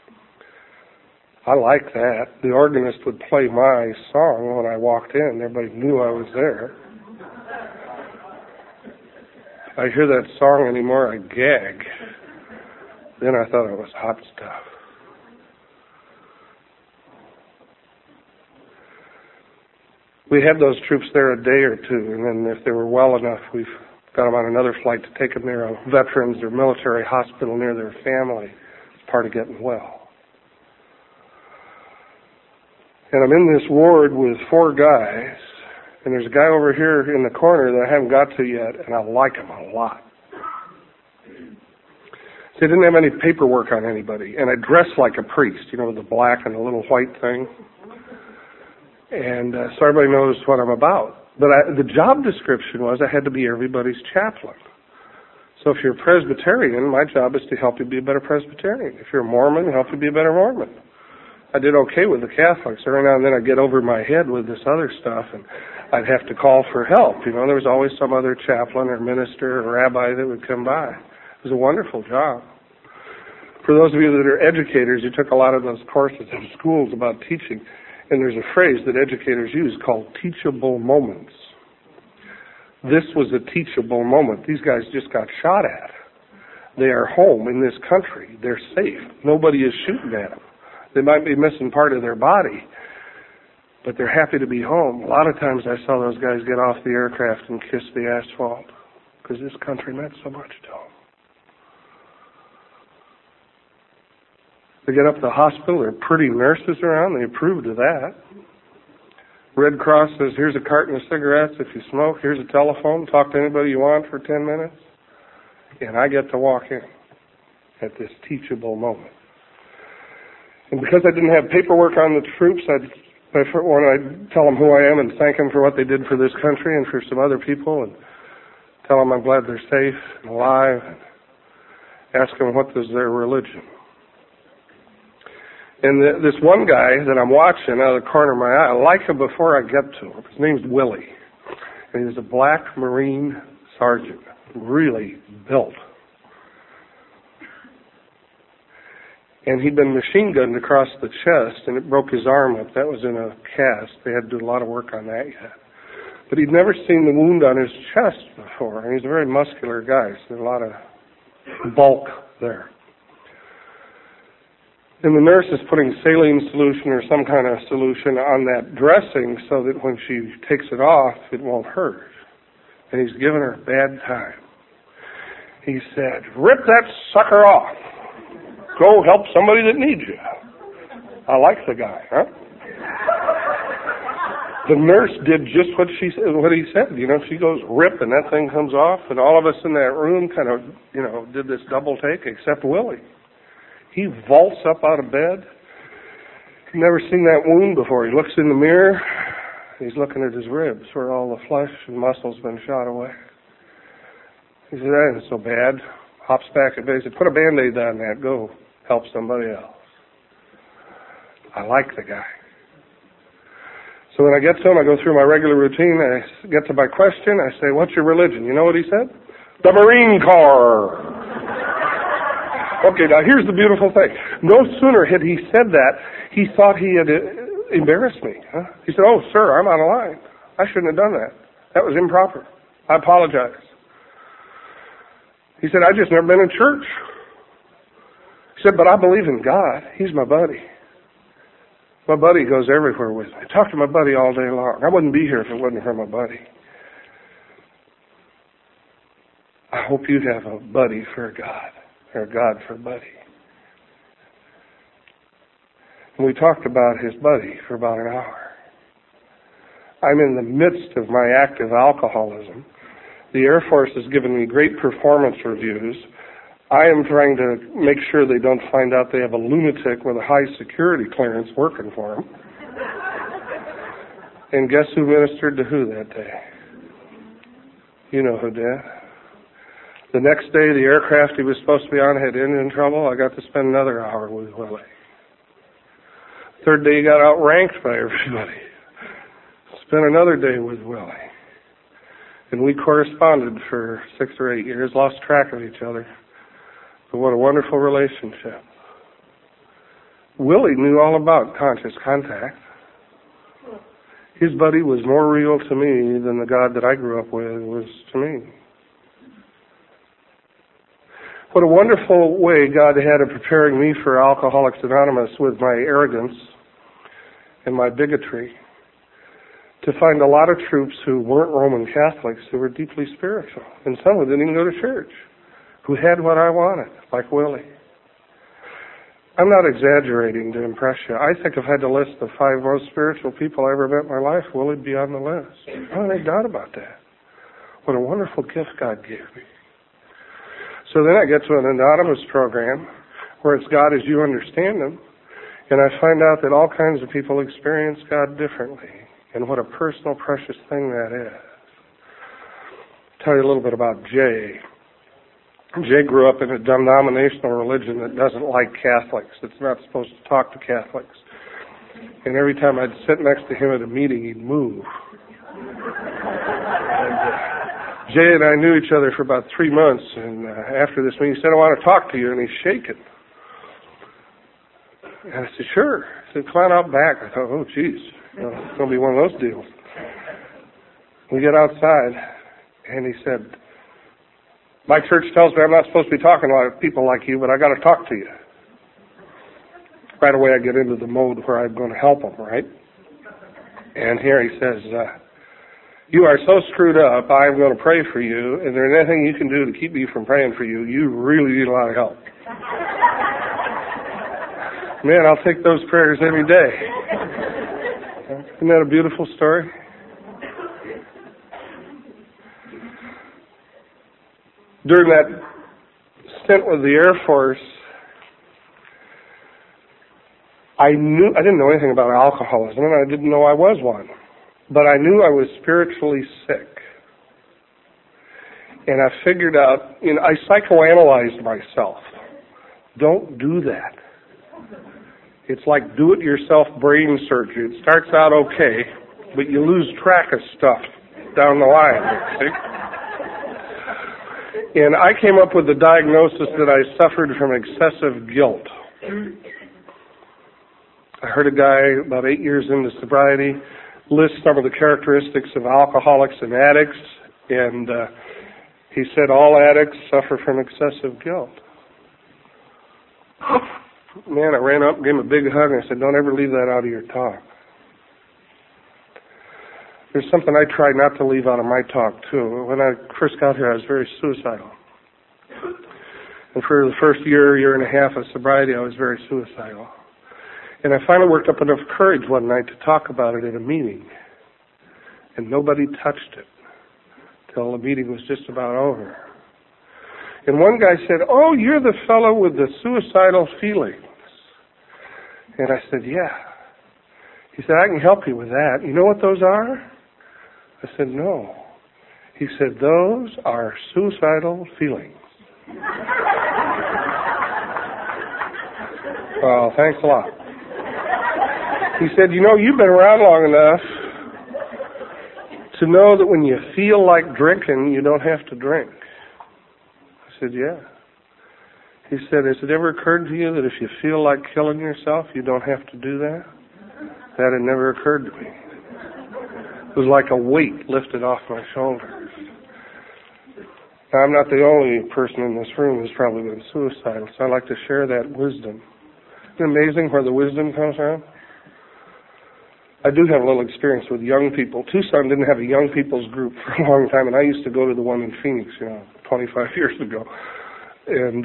I like that. The organist would play my song when I walked in. Everybody knew I was there. I hear that song anymore, I gag. Then I thought it was hot stuff. We had those troops there a day or two, and then if they were well enough, we've got them on another flight to take them near a veterans or military hospital near their family. It's part of getting well. And I'm in this ward with 4 guys, and there's a guy over here in the corner that I haven't got to yet, and I like him a lot. They didn't have any paperwork on anybody, and I dressed like a priest, with the black and the little white thing. And so everybody knows what I'm about. But the job description was I had to be everybody's chaplain. So if you're a Presbyterian, my job is to help you be a better Presbyterian. If you're a Mormon, help you be a better Mormon. I did okay with the Catholics. Every now and then I'd get over my head with this other stuff, and I'd have to call for help. There was always some other chaplain or minister or rabbi that would come by. It was a wonderful job. For those of you that are educators, you took a lot of those courses in schools about teaching, and there's a phrase that educators use called teachable moments. This was a teachable moment. These guys just got shot at. They are home in this country. They're safe. Nobody is shooting at them. They might be missing part of their body, but they're happy to be home. A lot of times I saw those guys get off the aircraft and kiss the asphalt because this country meant so much to them. They get up to the hospital, there are pretty nurses around, they approved of that. Red Cross says, here's a carton of cigarettes if you smoke, here's a telephone, talk to anybody you want for 10 minutes. And I get to walk in at this teachable moment. And because I didn't have paperwork on the troops, I'd tell them who I am and thank them for what they did for this country and for some other people, and tell them I'm glad they're safe and alive, and ask them what is their religion. And this one guy that I'm watching out of the corner of my eye, I like him before I get to him. His name's Willie. And he's a black Marine sergeant, really built. And he'd been machine gunned across the chest, and it broke his arm up. That was in a cast. They had to do a lot of work on that yet. But he'd never seen the wound on his chest before. And he's a very muscular guy, so there's a lot of bulk there. And the nurse is putting saline solution or some kind of solution on that dressing so that when she takes it off, it won't hurt. And he's giving her a bad time. He said, "Rip that sucker off. Go help somebody that needs you." I like the guy, huh? The nurse did just what he said. She goes, rip, and that thing comes off. And all of us in that room kind of, did this double take, except Willie. He vaults up out of bed. He'd never seen that wound before. He looks in the mirror. He's looking at his ribs where all the flesh and muscle's been shot away. He said, that isn't so bad. Hops back at bed. He said, put a Band-Aid on that. Go help somebody else. I like the guy. So when I get to him, I go through my regular routine. I get to my question. I say, what's your religion? You know what he said? The Marine Corps. Okay, now here's the beautiful thing. No sooner had he said that, he thought he had embarrassed me. Huh? He said, oh, sir, I'm out of line. I shouldn't have done that. That was improper. I apologize. He said, I've just never been in church. He said, but I believe in God. He's my buddy. My buddy goes everywhere with me. I talk to my buddy all day long. I wouldn't be here if it wasn't for my buddy. I hope you have a buddy for God. Or God for buddy. And we talked about his buddy for about an hour. I'm in the midst of my active alcoholism. The Air Force has given me great performance reviews. I am trying to make sure they don't find out they have a lunatic with a high security clearance working for them. And guess who ministered to who that day? You know who did. The next day, the aircraft he was supposed to be on had engine trouble. I got to spend another hour with Willie. Third day, he got outranked by everybody. Spent another day with Willie. And we corresponded for 6 or 8 years, lost track of each other. But what a wonderful relationship. Willie knew all about conscious contact. His buddy was more real to me than the God that I grew up with was to me. What a wonderful way God had of preparing me for Alcoholics Anonymous with my arrogance and my bigotry. to find a lot of troops who weren't Roman Catholics who were deeply spiritual, and some who didn't even go to church, who had what I wanted, like Willie. I'm not exaggerating to impress you. I think if I had to list the 5 most spiritual people I ever met in my life, Willie'd be on the list. I don't have any doubt about that. What a wonderful gift God gave me. So then I get to an anonymous program where it's God as you understand Him, and I find out that all kinds of people experience God differently, and what a personal, precious thing that is. I'll tell you a little bit about Jay. Jay grew up in a denominational religion that doesn't like Catholics. It's not supposed to talk to Catholics. And every time I'd sit next to him at a meeting, he'd move. Jay and I knew each other for about 3 months, and after this meeting, he said, I want to talk to you, and he's shaking. And I said, sure. He said, come on out back. I thought, oh, geez, it's going to be one of those deals. We get outside, and he said, my church tells me I'm not supposed to be talking to people like you, but I got to talk to you. Right away, I get into the mode where I'm going to help him, right? And here he says, you are so screwed up, I'm going to pray for you, and there ain't anything you can do to keep me from praying for you. You really need a lot of help. Man, I'll take those prayers every day. Isn't that a beautiful story? During that stint with the Air Force, I didn't know anything about alcoholism, and I didn't know I was one. But I knew I was spiritually sick. And I figured out, I psychoanalyzed myself. Don't do that. It's like do-it-yourself brain surgery. It starts out okay, but you lose track of stuff down the line, see? And I came up with the diagnosis that I suffered from excessive guilt. I heard a guy about 8 years into sobriety list some of the characteristics of alcoholics and addicts, and he said all addicts suffer from excessive guilt. Man, I ran up and gave him a big hug, and I said, don't ever leave that out of your talk. There's something I try not to leave out of my talk, too. When I first got here, I was very suicidal. And for the first year and a half of sobriety, I was very suicidal. And I finally worked up enough courage one night to talk about it at a meeting. And nobody touched it till the meeting was just about over. And one guy said, oh, you're the fellow with the suicidal feelings. And I said, yeah. He said, I can help you with that. You know what those are? I said, no. He said, those are suicidal feelings. Well, thanks a lot. He said, you've been around long enough to know that when you feel like drinking, you don't have to drink. I said, yeah. He said, has it ever occurred to you that if you feel like killing yourself, you don't have to do that? That had never occurred to me. It was like a weight lifted off my shoulders. Now, I'm not the only person in this room who's probably been suicidal, so I'd like to share that wisdom. Isn't it amazing where the wisdom comes from? I do have a little experience with young people. Tucson didn't have a young people's group for a long time, and I used to go to the one in Phoenix, 25 years ago. And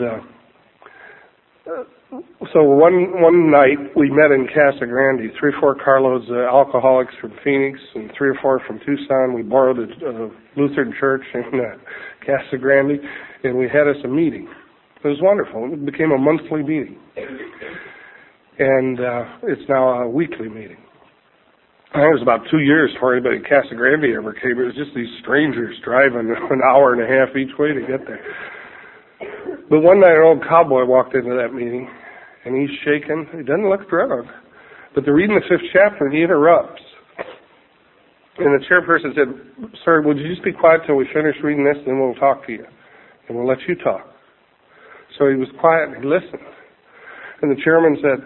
so one night we met in Casa Grande, 3 or 4 carloads of alcoholics from Phoenix and 3 or 4 from Tucson. We borrowed a Lutheran church in Casa Grande, and we had us a meeting. It was wonderful. It became a monthly meeting. And it's now a weekly meeting. I think it was about 2 years before anybody in Casa Grande ever came. It was just these strangers driving an hour and a half each way to get there. But one night an old cowboy walked into that meeting, and he's shaking. He doesn't look drunk. But they're reading the 5th chapter, and he interrupts. And the chairperson said, sir, would you just be quiet till we finish reading this, and then we'll talk to you. And we'll let you talk. So he was quiet, and he listened. And the chairman said,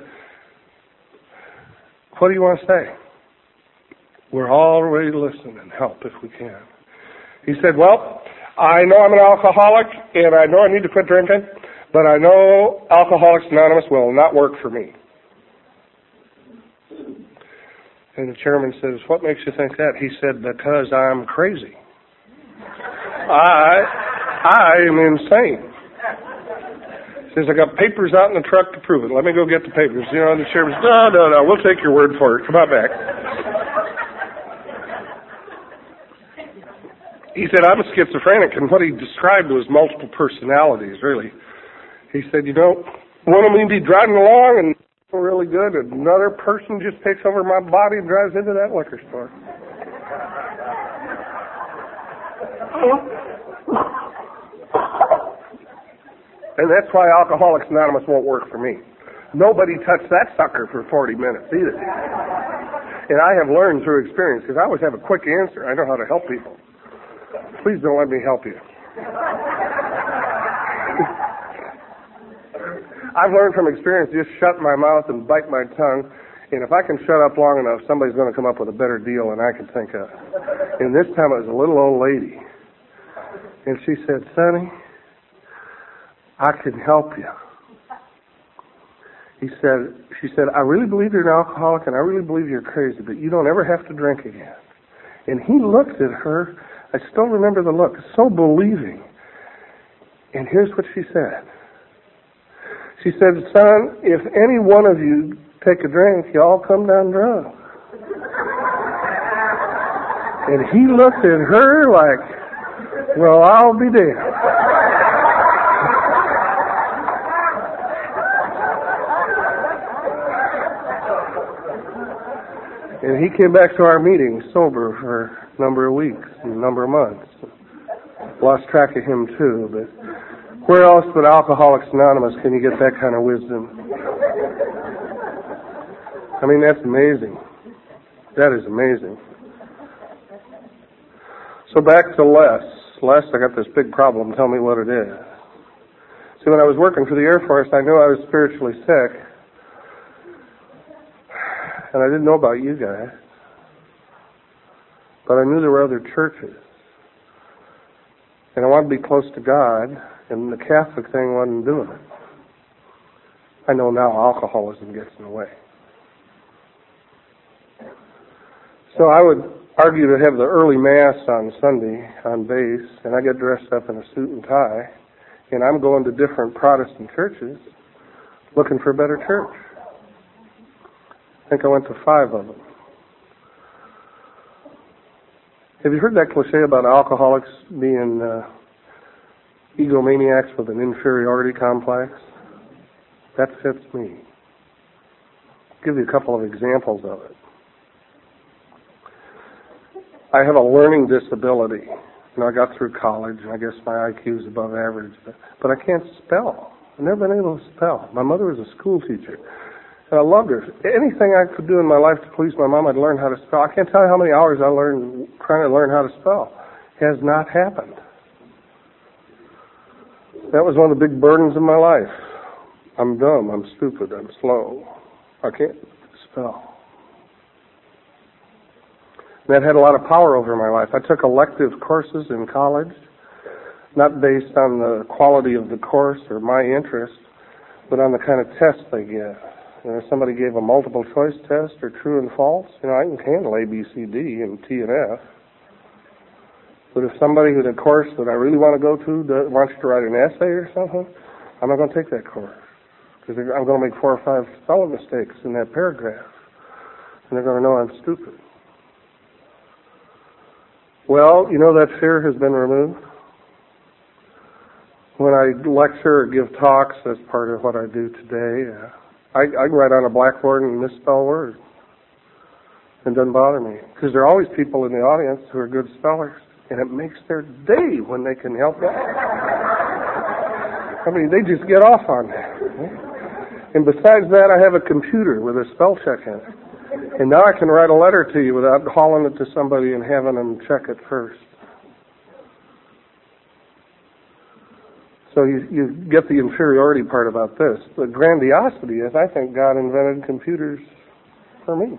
what do you want to say? We're all ready to listen and help if we can. He said, well, I know I'm an alcoholic, and I know I need to quit drinking, but I know Alcoholics Anonymous will not work for me. And the chairman says, what makes you think that? He said, because I'm crazy. I am insane. He says, I got papers out in the truck to prove it. Let me go get the papers. You know, and the chairman says, no, we'll take your word for it. Come on back. He said, I'm a schizophrenic, and what he described was multiple personalities, really. He said, you know, one of me be driving along and really good, and another person just takes over my body and drives into that liquor store. And that's why Alcoholics Anonymous won't work for me. Nobody touched that sucker for 40 minutes either. And I have learned through experience, because I always have a quick answer. I know how to help people. Please don't let me help you. I've learned from experience to just shut my mouth and bite my tongue. And if I can shut up long enough, somebody's going to come up with a better deal than I can think of. And this time it was a little old lady. And she said, Sonny, I can help you. She said, I really believe you're an alcoholic and I really believe you're crazy, but you don't ever have to drink again. And he looked at her. I still remember the look, so believing. And here's what she said. She said, son, if any one of you take a drink, you all come down drunk. And he looked at her like, well, I'll be damned. And he came back to our meeting sober for a number of weeks, a number of months. Lost track of him too, but where else but Alcoholics Anonymous can you get that kind of wisdom? I mean, that's amazing. That is amazing. So back to Les. Les, I got this big problem. Tell me what it is. See, when I was working for the Air Force, I knew I was spiritually sick. And I didn't know about you guys. But I knew there were other churches. And I wanted to be close to God, and the Catholic thing wasn't doing it. I know now alcoholism gets in the way. So I would argue to have the early Mass on Sunday on base, and I get dressed up in a suit and tie, and I'm going to different Protestant churches looking for a better church. I think I went to 5 of them. Have you heard that cliche about alcoholics being egomaniacs with an inferiority complex? That fits me. I'll give you a couple of examples of it. I have a learning disability. You know, I got through college, and I guess my IQ is above average, but I can't spell. I've never been able to spell. My mother was a school teacher. And I loved her. Anything I could do in my life to please my mom, I'd learn how to spell. I can't tell you how many hours I learned trying to learn how to spell. It has not happened. That was one of the big burdens of my life. I'm dumb, I'm stupid, I'm slow. I can't spell. That had a lot of power over my life. I took elective courses in college, not based on the quality of the course or my interest, but on the kind of tests they give. You know, if somebody gave a multiple choice test or true and false, you know, I can handle A, B, C, D, and T and F. But if somebody with a course that I really want to go to wants you to write an essay or something, I'm not going to take that course. Because I'm going to make 4 or 5 spelling mistakes in that paragraph. And they're going to know I'm stupid. Well, you know that fear has been removed. When I lecture or give talks, that's part of what I do today. I can write on a blackboard and misspell words. It doesn't bother me. Because there are always people in the audience who are good spellers. And it makes their day when they can help that. I mean, they just get off on that. And besides that, I have a computer with a spell check in it. And now I can write a letter to you without hauling it to somebody and having them check it first. So you get the inferiority part about this. The grandiosity is, I think God invented computers for me.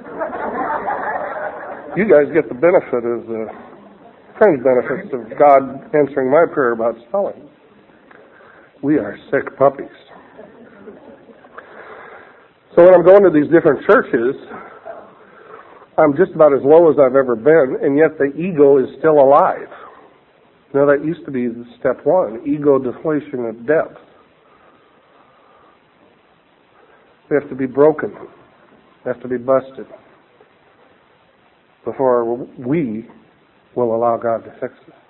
You guys get the benefit of the fringe benefits of God answering my prayer about spelling. We are sick puppies. So when I'm going to these different churches, I'm just about as low as I've ever been, and yet the ego is still alive. You know, that used to be step one, ego deflation at depth. We have to be broken. We have to be busted before we will allow God to fix us.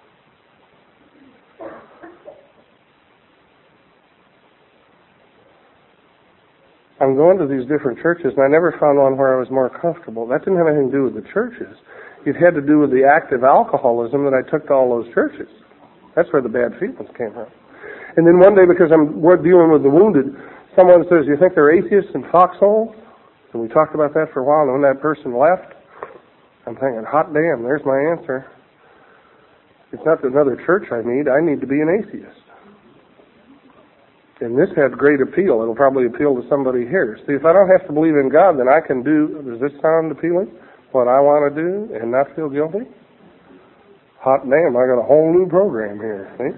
I'm going to these different churches, and I never found one where I was more comfortable. That didn't have anything to do with the churches. It had to do with the active alcoholism that I took to all those churches. That's where the bad feelings came from. And then one day, because we're dealing with the wounded, someone says, "You think they're atheists in foxholes?" And we talked about that for a while, and when that person left, I'm thinking, hot damn, there's my answer. It's not another church I need to be an atheist. And this had great appeal. It'll probably appeal to somebody here. See, if I don't have to believe in God, then I can do, does this sound appealing? What I want to do and not feel guilty? Hot damn, I got a whole new program here, see?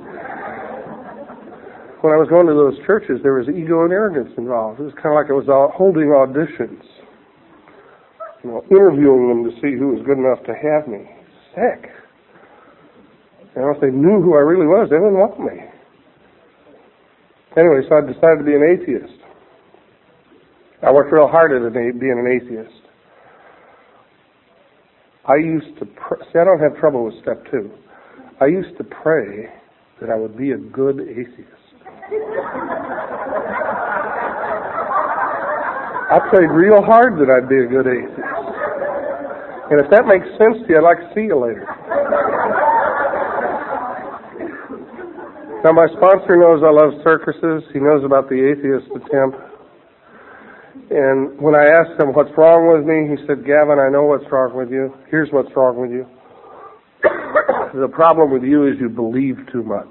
When I was going to those churches, there was ego and arrogance involved. It was kind of like I was holding auditions. You know, interviewing them to see who was good enough to have me. Sick. You know, if they knew who I really was, they wouldn't want me. Anyway, so I decided to be an atheist. I worked real hard at being an atheist. I used to see, I don't have trouble with step 2. I used to pray that I would be a good atheist. I prayed real hard that I'd be a good atheist. And if that makes sense to you, I'd like to see you later. Now, my sponsor knows I love circuses. He knows about the atheist attempt. And when I asked him what's wrong with me, he said, "Gavin, I know what's wrong with you. Here's what's wrong with you. The problem with you is you believe too much."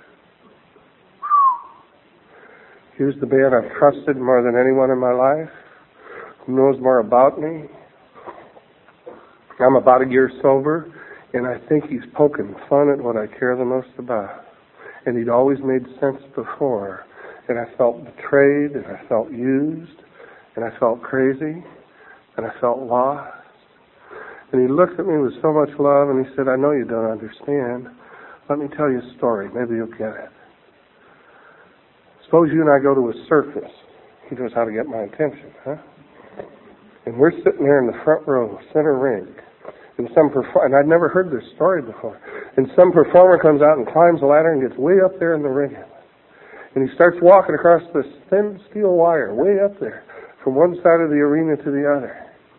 Here's the man I've trusted more than anyone in my life, who knows more about me. I'm about a year sober, and I think he's poking fun at what I care the most about. And he'd always made sense before. And I felt betrayed, and I felt used, and I felt crazy, and I felt lost. And he looked at me with so much love, and he said, "I know you don't understand. Let me tell you a story. Maybe you'll get it. Suppose you and I go to a circus." He knows how to get my attention, huh? And we're sitting there in the front row, center ring. And I'd never heard this story before. And some performer comes out and climbs the ladder and gets way up there in the ring. And he starts walking across this thin steel wire, way up there, from one side of the arena to the other.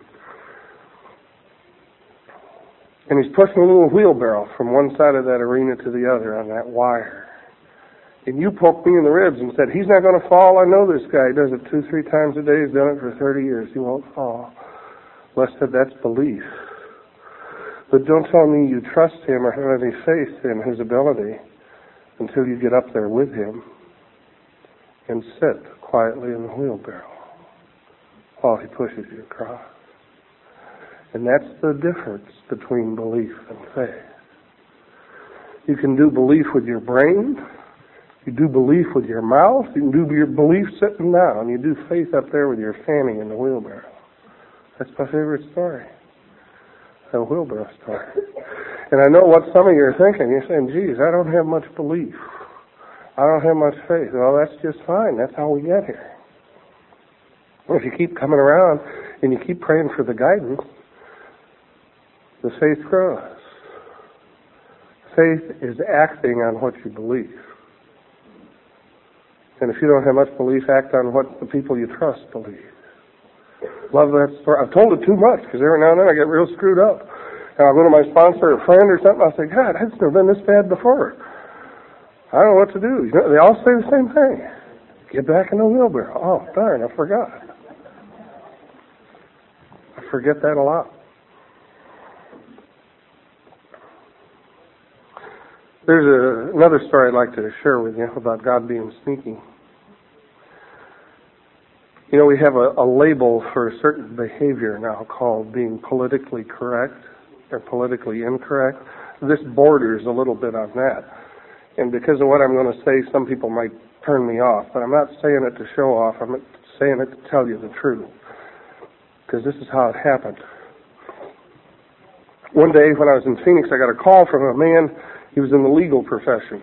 And he's pushing a little wheelbarrow from one side of that arena to the other on that wire. And you poked me in the ribs and said, "He's not going to fall. I know this guy. He does it 2-3 times a day. He's done it for 30 years. He won't fall." Les said, "That's belief. But don't tell me you trust him or have any faith in his ability until you get up there with him and sit quietly in the wheelbarrow while he pushes you across." And that's the difference between belief and faith. You can do belief with your brain. You do belief with your mouth. You can do your belief sitting down. You do faith up there with your fanny in the wheelbarrow. That's my favorite story. A wheelbarrow story. And I know what some of you are thinking. You're saying, "Geez, I don't have much belief. I don't have much faith." Well, that's just fine. That's how we get here. If you keep coming around and you keep praying for the guidance, the faith grows. Faith is acting on what you believe. And if you don't have much belief, act on what the people you trust believe. Love that story. I've told it too much because every now and then I get real screwed up. And I'll go to my sponsor or a friend or something. I'll say, "God, it's never been this bad before. I don't know what to do." You know, they all say the same thing. Get back in the wheelbarrow. Oh, darn, I forgot. I forget that a lot. There's another story I'd like to share with you about God being sneaky. You know, we have a label for a certain behavior now called being politically correct or politically incorrect. This borders a little bit on that. And because of what I'm going to say, some people might turn me off. But I'm not saying it to show off. I'm saying it to tell you the truth. Because this is how it happened. One day when I was in Phoenix, I got a call from a man. He was in the legal profession.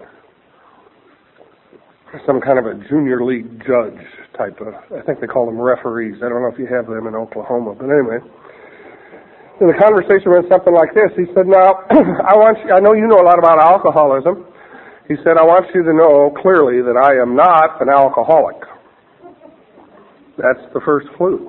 Some kind of a junior league judge type of, I think they call them referees. I don't know if you have them in Oklahoma, but anyway. And the conversation went something like this. He said, now, I know you know a lot about alcoholism. He said, I want you to know clearly that I am not an alcoholic. That's the first clue.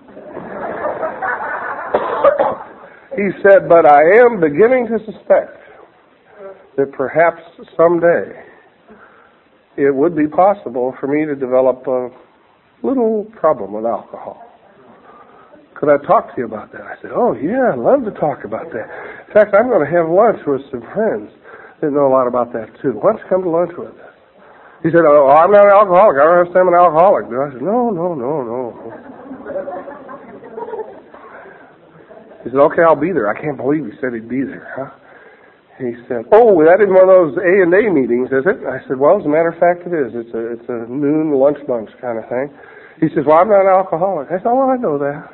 He said, but I am beginning to suspect that perhaps someday it would be possible for me to develop a little problem with alcohol. Could I talk to you about that? I said, oh, yeah, I'd love to talk about that. In fact, I'm going to have lunch with some friends that know a lot about that, too. Why don't you come to lunch with us? He said, oh, I'm not an alcoholic. I don't understand I'm an alcoholic. I said, no. He said, okay, I'll be there. I can't believe he said he'd be there, huh? He said, oh, that isn't one of those A&A meetings, is it? I said, well, as a matter of fact, it is. It's a noon lunch bunch kind of thing. He says, well, I'm not an alcoholic. I said, oh, I know that.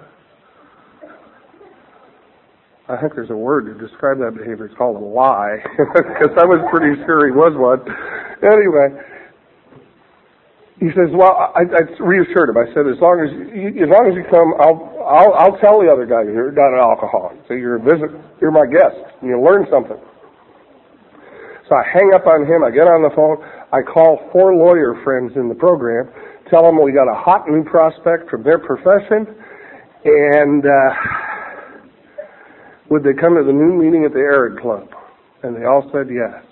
I think there's a word to describe that behavior. It's called a lie, because I was pretty sure he was one. Anyway, he says, well, I reassured him. I said, as long as you come, I'll tell the other guy you're not an alcoholic. So you're my guest, and you'll learn something. So I hang up on him. I get on the phone. I call 4 lawyer friends in the program, tell them we got a hot new prospect from their profession, and would they come to the noon meeting at the Arid Club? And they all said yes.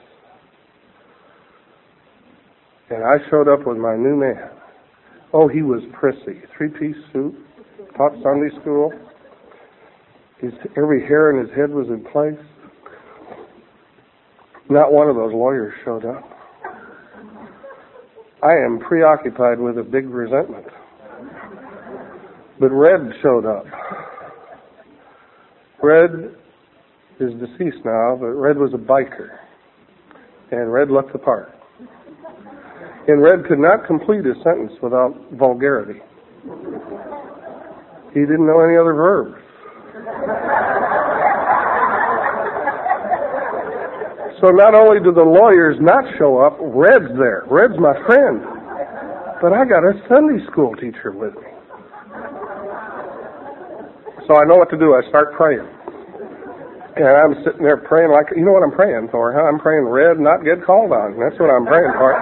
And I showed up with my new man. Oh, he was prissy. 3-piece suit, taught Sunday school. Every hair in his head was in place. Not one of those lawyers showed up. I am preoccupied with a big resentment. But Red showed up. Red is deceased now, but Red was a biker. And Red looked the part. And Red could not complete his sentence without vulgarity. He didn't know any other verbs. So not only do the lawyers not show up, Red's there. Red's my friend. But I got a Sunday school teacher with me. So I know what to do. I start praying. And I'm sitting there praying like, you know what I'm praying for, huh? I'm praying Red not get called on. That's what I'm praying for.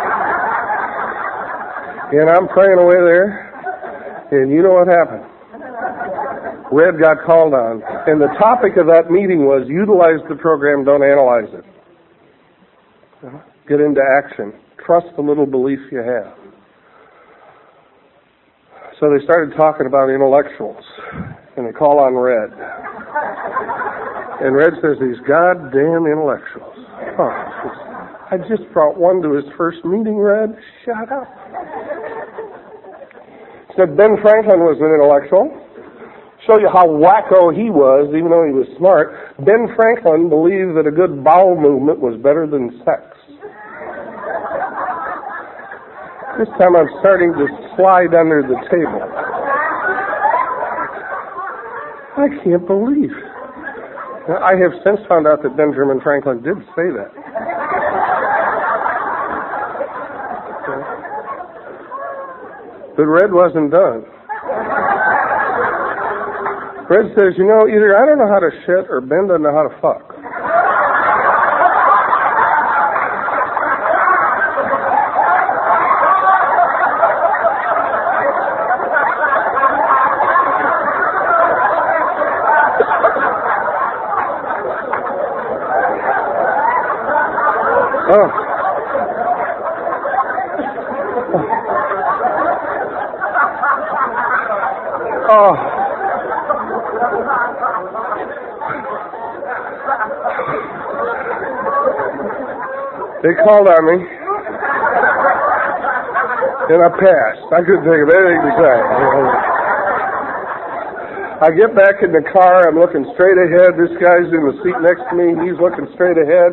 And I'm praying away there, and you know what happened? Red got called on. And the topic of that meeting was, utilize the program, don't analyze it. Get into action. Trust the little belief you have. So they started talking about intellectuals, and they call on Red. And Red says, these goddamn intellectuals. Oh, I just brought one to his first meeting, Red. Shut up. Said Ben Franklin was an intellectual. Show you how wacko he was, even though he was smart. Ben Franklin believed that a good bowel movement was better than sex. This time I'm starting to slide under the table. I can't believe. I have since found out that Benjamin Franklin did say that. But Red wasn't done. Red says, you know, either I don't know how to shit or Ben doesn't know how to fuck. They called on me, and I passed. I couldn't think of anything to say. I get back in the car. I'm looking straight ahead. This guy's in the seat next to me. He's looking straight ahead.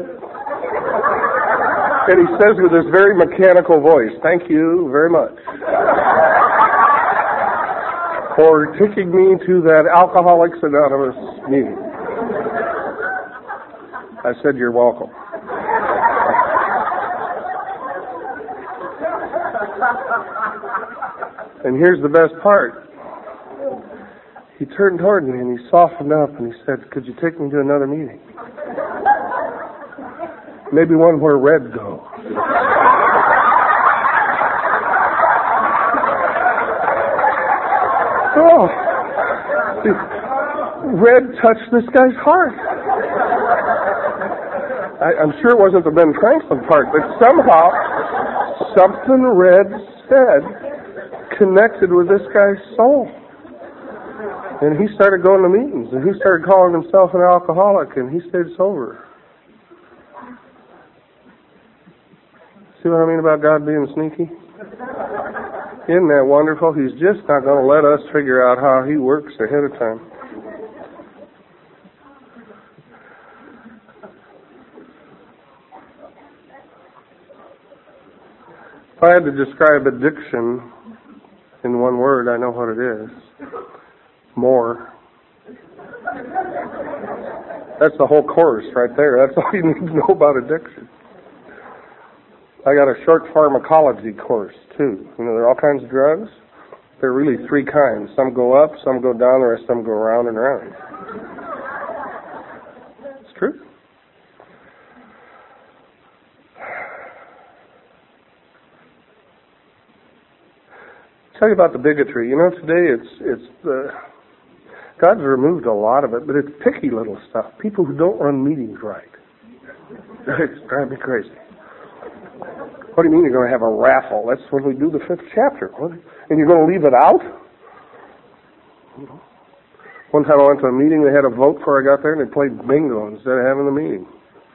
And he says with this very mechanical voice, thank you very much for taking me to that Alcoholics Anonymous meeting. I said, you're welcome. And here's the best part. He turned toward me and he softened up and he said, could you take me to another meeting? Maybe one where red goes. Oh, red touched this guy's heart. I'm sure it wasn't the Ben Franklin part, but somehow something red said connected with this guy's soul. And he started going to meetings, and he started calling himself an alcoholic, and he stayed sober. See what I mean about God being sneaky? Isn't that wonderful? He's just not going to let us figure out how He works ahead of time. If I had to describe addiction in one word, I know what it is. More. That's the whole course right there. That's all you need to know about addiction. I got a short pharmacology course, too. You know, there are all kinds of drugs. There are really three kinds. Some go up, some go down, the rest of them go around and around. It's true. I'll tell you about the bigotry. You know, today God's removed a lot of it, but it's picky little stuff. People who don't run meetings right. It's driving me crazy. What do you mean you're going to have a raffle? That's when we do the 5th chapter. And you're going to leave it out? One time I went to a meeting, they had a vote before I got there, and they played bingo instead of having the meeting.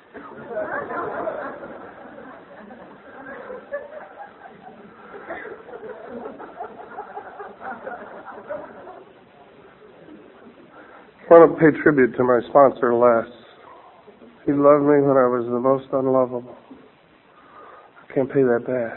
I want to pay tribute to my sponsor, Les. He loved me when I was the most unlovable. I can't pay that back.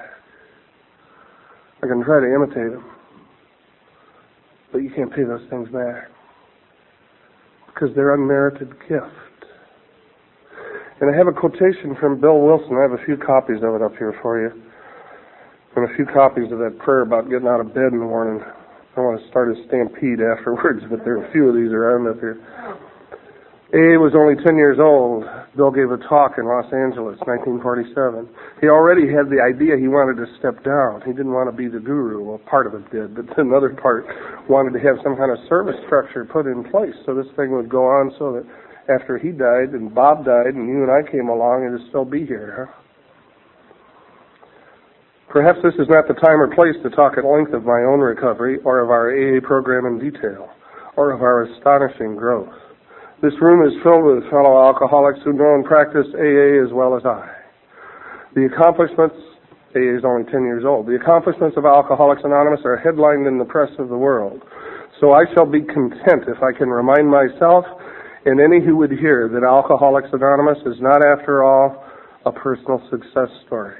I can try to imitate him, but you can't pay those things back because they're unmerited gift. And I have a quotation from Bill Wilson. I have a few copies of it up here for you, and a few copies of that prayer about getting out of bed in the morning. I don't want to start a stampede afterwards, but there are a few of these around up here. AA was only 10 years old. Bill gave a talk in Los Angeles, 1947. He already had the idea he wanted to step down. He didn't want to be the guru. Well, part of it did, but another part wanted to have some kind of service structure put in place so this thing would go on so that after he died and Bob died and you and I came along, it would still be here, huh? Perhaps this is not the time or place to talk at length of my own recovery or of our AA program in detail or of our astonishing growth. This room is filled with fellow alcoholics who know and practice AA as well as I. The accomplishments, AA is only 10 years old, the accomplishments of Alcoholics Anonymous are headlined in the press of the world. So I shall be content if I can remind myself and any who would hear that Alcoholics Anonymous is not, after all, a personal success story.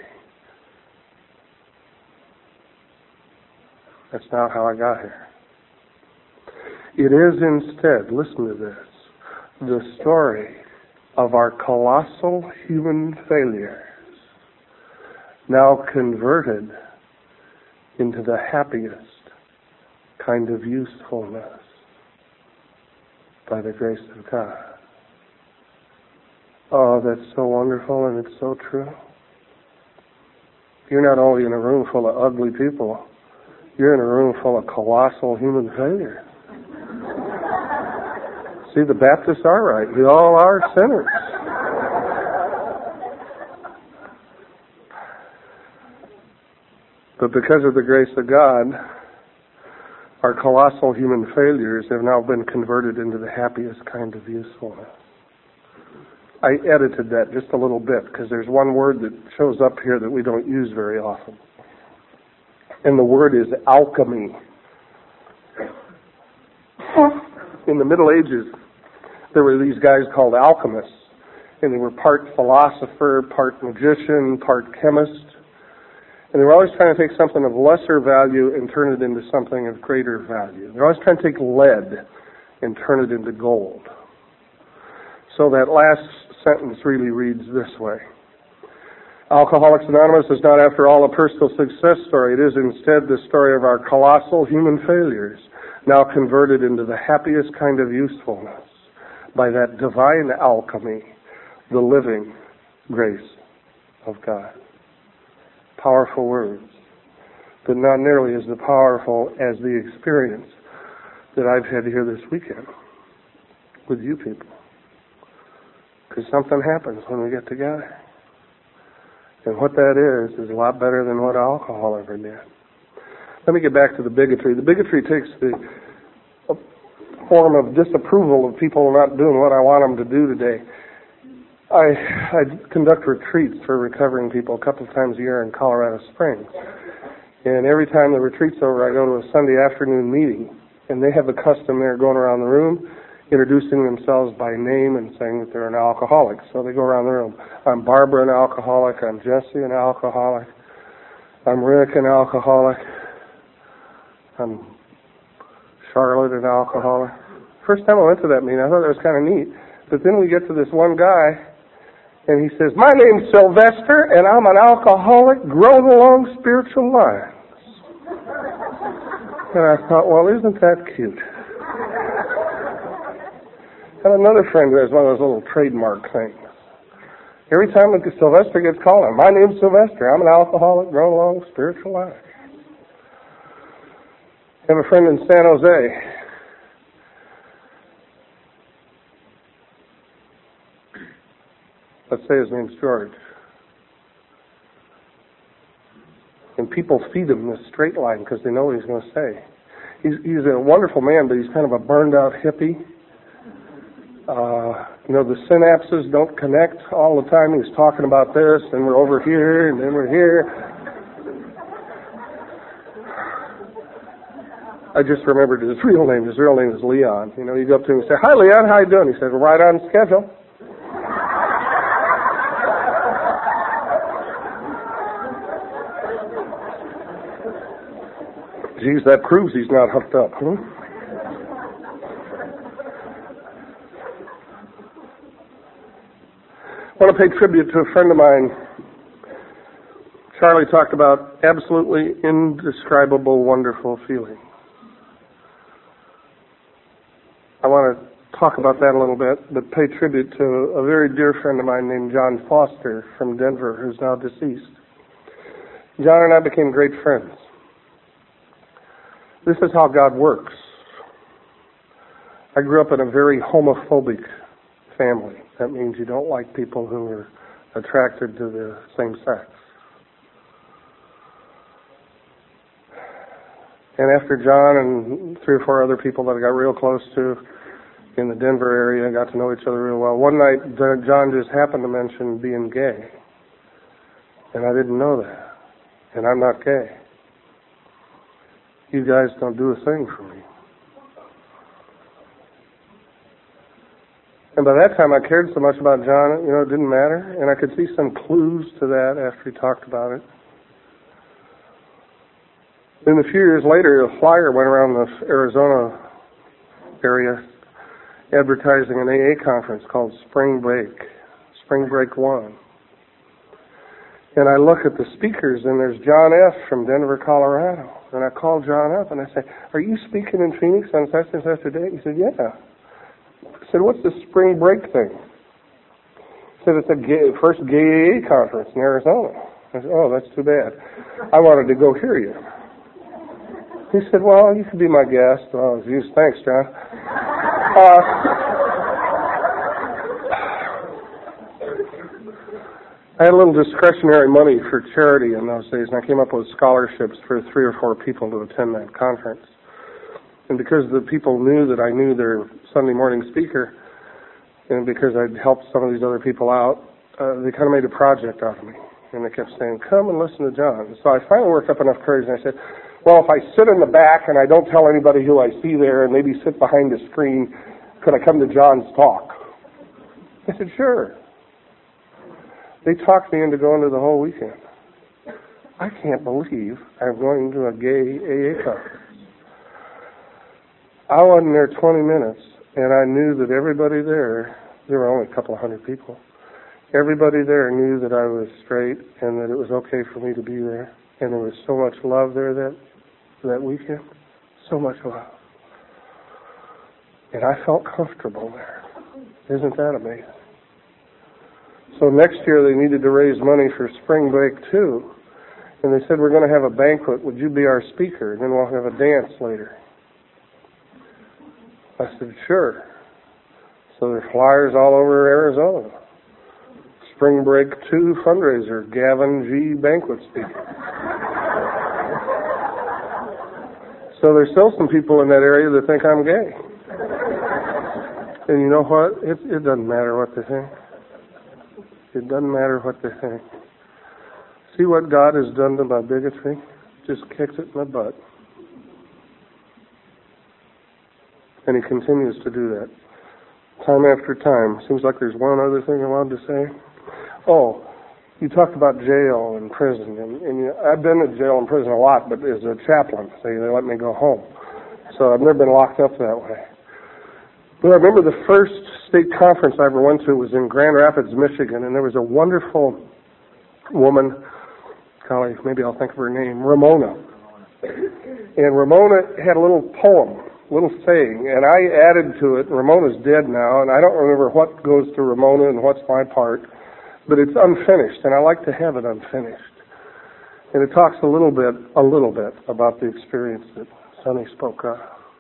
That's not how I got here. It is instead, listen to this, the story of our colossal human failures now converted into the happiest kind of usefulness by the grace of God. Oh, that's so wonderful and it's so true. You're not only in a room full of ugly people, you're in a room full of colossal human failures. See, the Baptists are right. We all are sinners. But because of the grace of God, our colossal human failures have now been converted into the happiest kind of usefulness. I edited that just a little bit because there's one word that shows up here that we don't use very often. And the word is alchemy. In the Middle Ages, there were these guys called alchemists, and they were part philosopher, part magician, part chemist, and they were always trying to take something of lesser value and turn it into something of greater value. They're always trying to take lead and turn it into gold. So that last sentence really reads this way. Alcoholics Anonymous is not, after all, a personal success story. It is instead the story of our colossal human failures, now converted into the happiest kind of usefulness by that divine alchemy, the living grace of God. Powerful words, but not nearly as powerful as the experience that I've had here this weekend with you people. Because something happens when we get together. And what that is a lot better than what alcohol ever did. Let me get back to the bigotry. The bigotry takes the form of disapproval of people not doing what I want them to do today. I conduct retreats for recovering people a couple of times a year in Colorado Springs. And every time the retreat's over, I go to a Sunday afternoon meeting. And they have the custom there going around the room, introducing themselves by name and saying that they're an alcoholic. So they go around the room. I'm Barbara, an alcoholic. I'm Jesse, an alcoholic. I'm Rick, an alcoholic. I'm Charlotte, an alcoholic. First time I went to that meeting, I thought that was kind of neat. But then we get to this one guy, and he says, my name's Sylvester, and I'm an alcoholic grown along spiritual lines. And I thought, well, isn't that cute? And another friend who has one of those little trademark things. Every time Sylvester gets called on, my name's Sylvester, I'm an alcoholic grown along spiritual life. I have a friend in San Jose. Let's say his name's George. And people feed him this straight line because they know what he's going to say. He's a wonderful man, but he's kind of a burned-out hippie. The synapses don't connect all the time. He's talking about this, and we're over here, and then we're here. I just remembered his real name. His real name is Leon. You go up to him and say, hi, Leon, how you doing? He says, well, right on schedule. Geez, that proves he's not hooked up, huh? I want to pay tribute to a friend of mine. Charlie talked about absolutely indescribable, wonderful feelings. I want to talk about that a little bit, but pay tribute to a very dear friend of mine named John Foster from Denver, who's now deceased. John and I became great friends. This is how God works. I grew up in a very homophobic family. That means you don't like people who are attracted to the same sex. And after John and 3 or 4 other people that I got real close to in the Denver area, got to know each other real well. One night, John just happened to mention being gay. And I didn't know that. And I'm not gay. You guys don't do a thing for me. And by that time, I cared so much about John, it didn't matter. And I could see some clues to that after he talked about it. Then a few years later, a flyer went around the Arizona area advertising an AA conference called Spring Break 1. And I look at the speakers, and there's John F. from Denver, Colorado. And I call John up, and I say, are you speaking in Phoenix on such and such a day? He said, yeah. I said, what's the Spring Break thing? He said, it's the first gay AA conference in Arizona. I said, oh, that's too bad. I wanted to go hear you. He said, well, you can be my guest. Oh, geez, thanks, John. I had a little discretionary money for charity in those days, and I came up with scholarships for 3 or 4 people to attend that conference. And because the people knew that I knew their Sunday morning speaker, and because I'd helped some of these other people out, they kind of made a project out of me. And they kept saying, come and listen to John. So I finally worked up enough courage, and I said, well, if I sit in the back and I don't tell anybody who I see there and maybe sit behind the screen, could I come to John's talk? I said, sure. They talked me into going to the whole weekend. I can't believe I'm going to a gay AA conference. I wasn't there 20 minutes, and I knew that everybody there There were only a couple of hundred people. Everybody there knew that I was straight and that it was okay for me to be there. And there was so much love there that weekend. So much love. And I felt comfortable there. Isn't that amazing? So next year they needed to raise money for spring break too. And they said, we're going to have a banquet. Would you be our speaker? And then we'll have a dance later. I said, sure. So there are flyers all over Arizona. Spring Break 2 fundraiser, Gavin G. banquet speaker. So there's still some people in that area that think I'm gay. And you know what? It doesn't matter what they think. It doesn't matter what they think. See what God has done to my bigotry? Just kicks it in the butt. And He continues to do that. Time after time. Seems like there's one other thing I wanted to say. Oh, you talked about jail and prison. And I've been in jail and prison a lot, but as a chaplain, they let me go home. So I've never been locked up that way. But I remember the first state conference I ever went to was in Grand Rapids, Michigan, and there was a wonderful woman, golly, maybe I'll think of her name, Ramona. And Ramona had a little poem, little saying, and I added to it. Ramona's dead now, and I don't remember what goes to Ramona and what's my part, but it's unfinished, and I like to have it unfinished. And it talks a little bit about the experience that Sonny spoke of.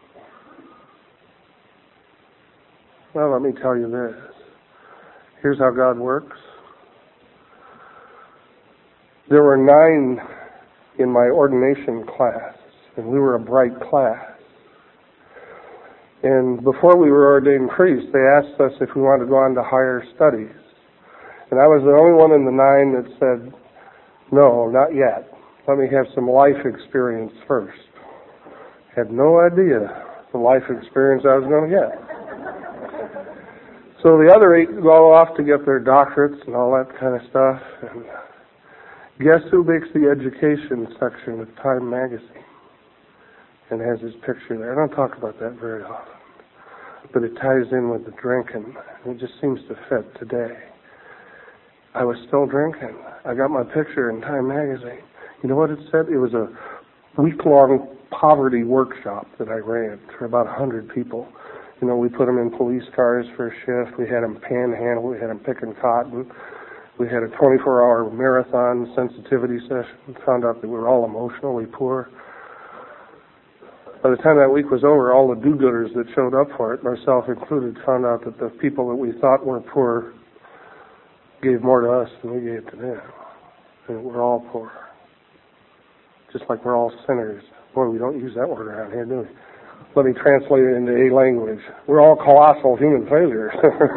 Well, let me tell you this. Here's how God works. There were 9 in my ordination class, and we were a bright class. And before we were ordained priests, they asked us if we wanted to go on to higher studies. And I was the only one in the 9 that said, no, not yet. Let me have some life experience first. Had no idea the life experience I was going to get. So the other 8 go off to get their doctorates and all that kind of stuff. And guess who makes the education section of Time magazine and has his picture there? I don't talk about that very often, but it ties in with the drinking. It just seems to fit today. I was still drinking. I got my picture in Time magazine. You know what it said? It was a week-long poverty workshop that I ran for about 100 people. You know, we put them in police cars for a shift. We had them panhandle. We had them picking cotton. We had a 24-hour marathon sensitivity session. Found out that we were all emotionally poor. By the time that week was over, all the do-gooders that showed up for it, myself included, found out that the people that we thought were poor gave more to us than we gave to them. And we're all poor. Just like we're all sinners. Boy, we don't use that word around here, do we? Let me translate it into a language. We're all colossal human failures.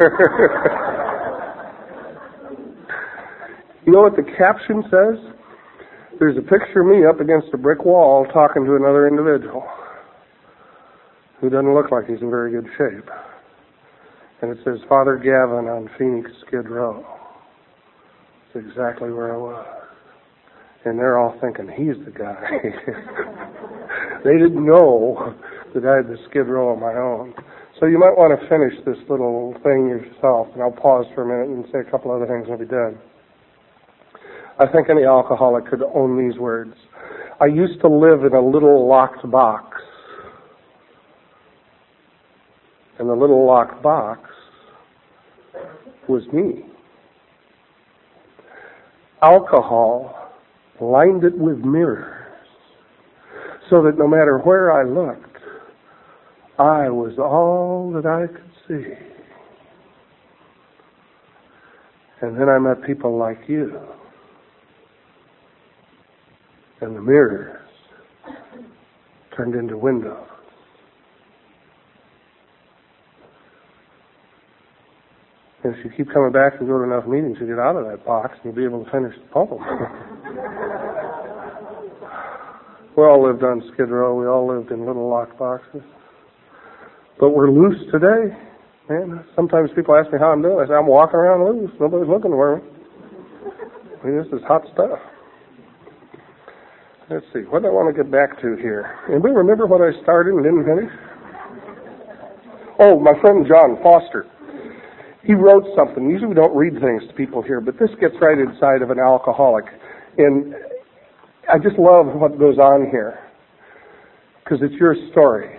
You know what the caption says? There's a picture of me up against a brick wall talking to another individual who doesn't look like he's in very good shape. And it says, Father Gavin on Phoenix Skid Row. It's exactly where I was. And they're all thinking, he's the guy. They didn't know that I had the Skid Row on my own. So you might want to finish this little thing yourself, and I'll pause for a minute and say a couple other things and I'll be done. I think any alcoholic could own these words. I used to live in a little locked box. And the little locked box was me. Alcohol lined it with mirrors so that no matter where I looked, I was all that I could see. And then I met people like you. And the mirrors turned into windows. And if you keep coming back and go to enough meetings, you get out of that box and you'll be able to finish the poem. We all lived on Skid Row. We all lived in little locked boxes. But we're loose today. Man, sometimes people ask me how I'm doing. I say, I'm walking around loose. Nobody's looking for me. I mean, this is hot stuff. Let's see. What do I want to get back to here? Anybody remember what I started and didn't finish? Oh, my friend John Foster. He wrote something. Usually we don't read things to people here, but this gets right inside of an alcoholic. And I just love what goes on here, because it's your story.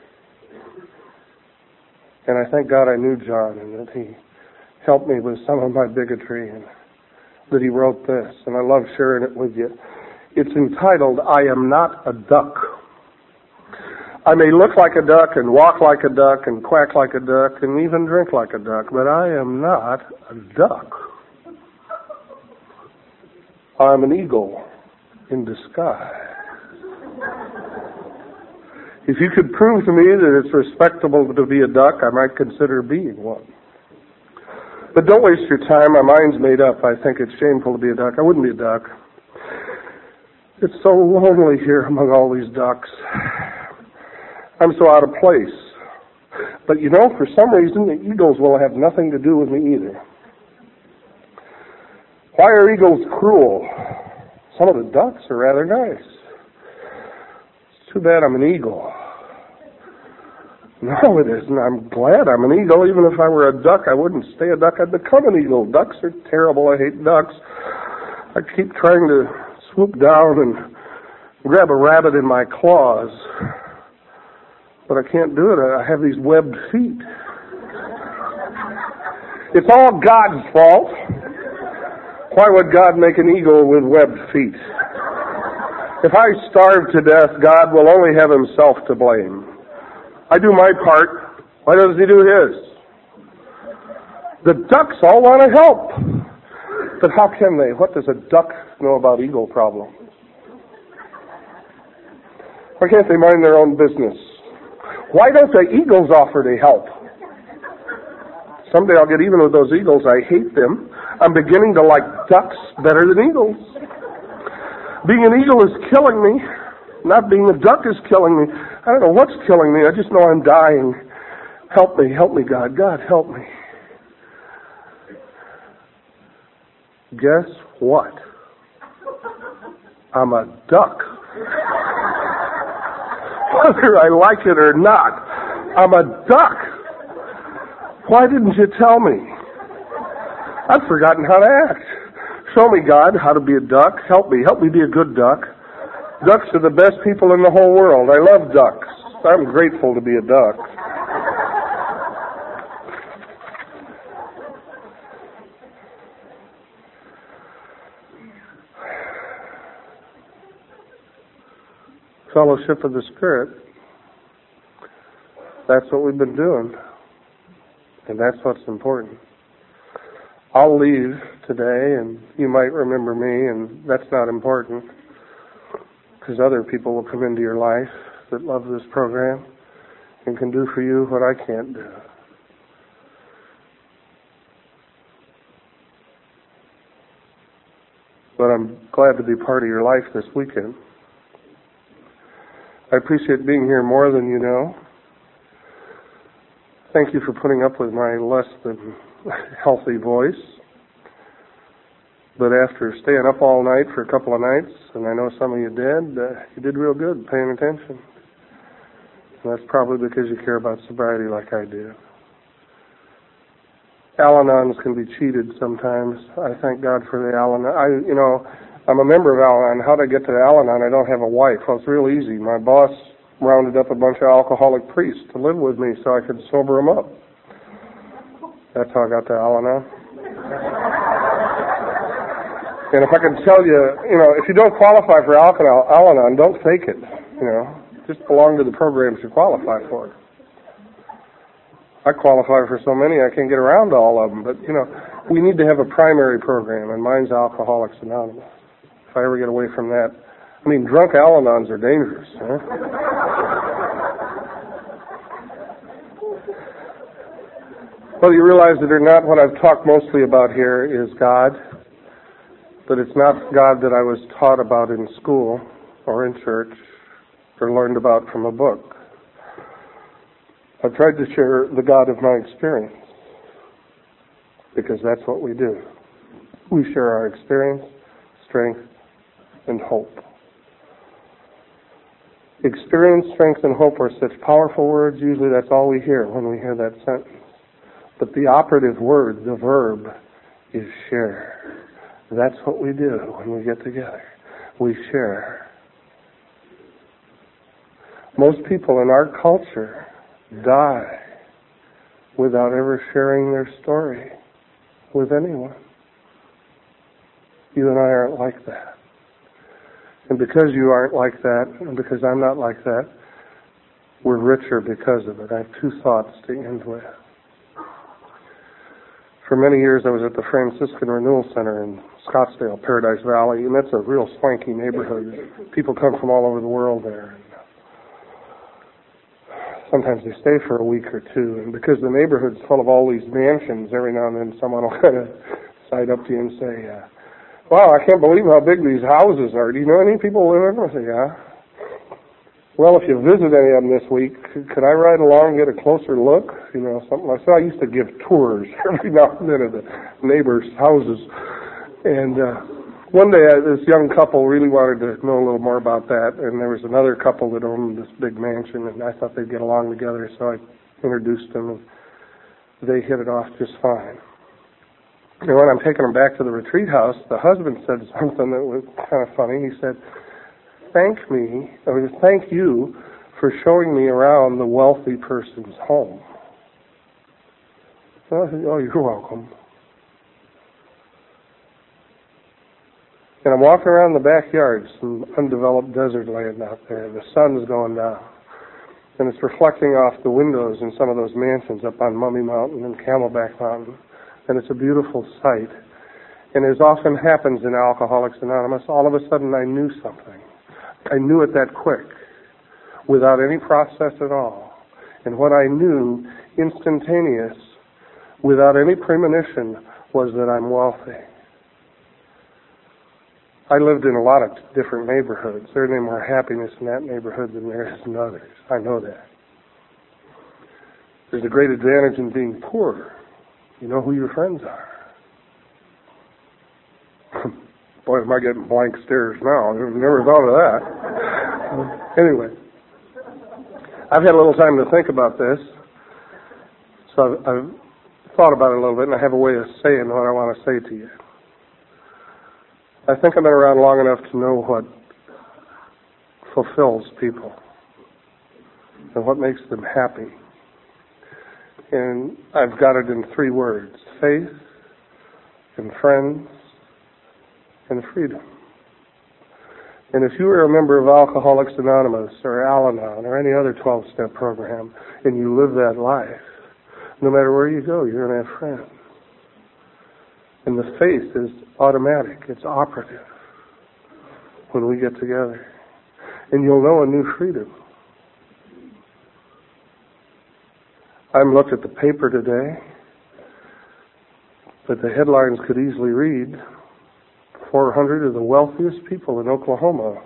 And I thank God I knew John, and that he helped me with some of my bigotry, and that he wrote this. And I love sharing it with you. It's entitled, I Am Not a Duck. I may look like a duck and walk like a duck and quack like a duck and even drink like a duck, but I am not a duck. I'm an eagle in disguise. If you could prove to me that it's respectable to be a duck, I might consider being one. But don't waste your time. My mind's made up. I think it's shameful to be a duck. I wouldn't be a duck. It's so lonely here among all these ducks. I'm so out of place. But you know, for some reason, the eagles will have nothing to do with me either. Why are eagles cruel? Some of the ducks are rather nice. It's too bad I'm an eagle. No, it isn't. I'm glad I'm an eagle. Even if I were a duck, I wouldn't stay a duck. I'd become an eagle. Ducks are terrible. I hate ducks. I keep trying to swoop down and grab a rabbit in my claws. But I can't do it. I have these webbed feet. It's all God's fault. Why would God make an eagle with webbed feet? If I starve to death, God will only have himself to blame. I do my part. Why doesn't he do his? The ducks all want to help. But how can they? What does a duck know about eagle problems? Why can't they mind their own business? Why don't the eagles offer to help? Someday I'll get even with those eagles. I hate them. I'm beginning to like ducks better than eagles. Being an eagle is killing me. Not being a duck is killing me. I don't know what's killing me. I just know I'm dying. Help me, God. God, help me. Guess what? I'm a duck. Whether I like it or not, I'm a duck. Why didn't you tell me? I've forgotten how to act. Show me, God, how to be a duck. Help me be a good duck. Ducks are the best people in the whole world. I love ducks. I'm grateful to be a duck. Fellowship of the Spirit. That's what we've been doing. And that's what's important. I'll leave today, and you might remember me, and that's not important, because other people will come into your life that love this program and can do for you what I can't do. But I'm glad to be part of your life this weekend. I appreciate being here more than you know. Thank you for putting up with my less than healthy voice. But after staying up all night for a couple of nights, and I know some of you did real good paying attention. And that's probably because you care about sobriety like I do. Al-Anons can be cheated sometimes. I thank God for the Al-Anon. I'm a member of Al-Anon. How did I get to the Al-Anon? I don't have a wife. Well, it's real easy. My boss rounded up a bunch of alcoholic priests to live with me so I could sober them up. That's how I got to Al-Anon. And if I can tell you, if you don't qualify for Al-Anon, don't fake it. Just belong to the programs you qualify for. I qualify for so many, I can't get around to all of them. But, we need to have a primary program, and mine's Alcoholics Anonymous. If I ever get away from that. Drunk Al-Anons are dangerous. Huh? Whether you realize it or not, what I've talked mostly about here is God. But it's not God that I was taught about in school or in church or learned about from a book. I've tried to share the God of my experience, because that's what we do. We share our experience, strength, and hope. Experience, strength, and hope are such powerful words. Usually that's all we hear when we hear that sentence. But the operative word, the verb, is share. That's what we do when we get together. We share. Most people in our culture die without ever sharing their story with anyone. You and I aren't like that. And because you aren't like that, and because I'm not like that, we're richer because of it. I have two thoughts to end with. For many years I was at the Franciscan Renewal Center in Scottsdale, Paradise Valley, and that's a real swanky neighborhood. People come from all over the world there. And sometimes they stay for a week or two, and because the neighborhood's full of all these mansions, every now and then someone will kind of side up to you and say, wow, I can't believe how big these houses are. Do you know any people who live in them? I say, yeah. Well, if you visit any of them this week, could I ride along and get a closer look? You know, something like that. So I used to give tours every now and then of the neighbors' houses. And one day this young couple really wanted to know a little more about that, and there was another couple that owned this big mansion, and I thought they'd get along together, so I introduced them, and they hit it off just fine. And when I'm taking them back to the retreat house, the husband said something that was kind of funny. He said, thank you for showing me around the wealthy person's home. So I said, oh, you're welcome. And I'm walking around the backyard, some undeveloped desert land out there. The sun's going down. And it's reflecting off the windows in some of those mansions up on Mummy Mountain and Camelback Mountain. And it's a beautiful sight. And as often happens in Alcoholics Anonymous, all of a sudden I knew something. I knew it that quick, without any process at all. And what I knew, instantaneous, without any premonition, was that I'm wealthy. I lived in a lot of different neighborhoods. There's any more happiness in that neighborhood than there is in others. I know that. There's a great advantage in being poor. You know who your friends are. Boy, am I getting blank stares now. I've never thought of that. Anyway, I've had a little time to think about this, so I've thought about it a little bit, and I have a way of saying what I want to say to you. I think I've been around long enough to know what fulfills people and what makes them happy. And I've got it in 3 words: faith and friends and freedom. And if you are a member of Alcoholics Anonymous or Al-Anon or any other 12-step program and you live that life, no matter where you go, you're going to have friends. And the faith is automatic. It's operative when we get together. And you'll know a new freedom. I looked at the paper today, but the headlines could easily read, 400 of the wealthiest people in Oklahoma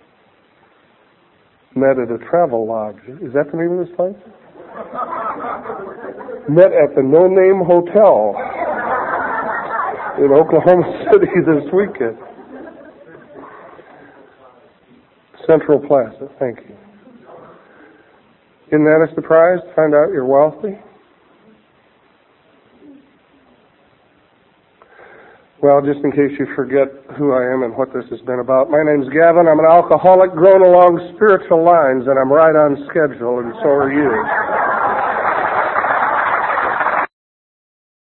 met at a travel lodge. Is that the name of this place? Met at the No Name Hotel in Oklahoma City this weekend. Central Plaza, thank you. Isn't that a surprise to find out you're wealthy? Well, just in case you forget who I am and what this has been about, my name's Gavin. I'm an alcoholic grown along spiritual lines, and I'm right on schedule, and so are you.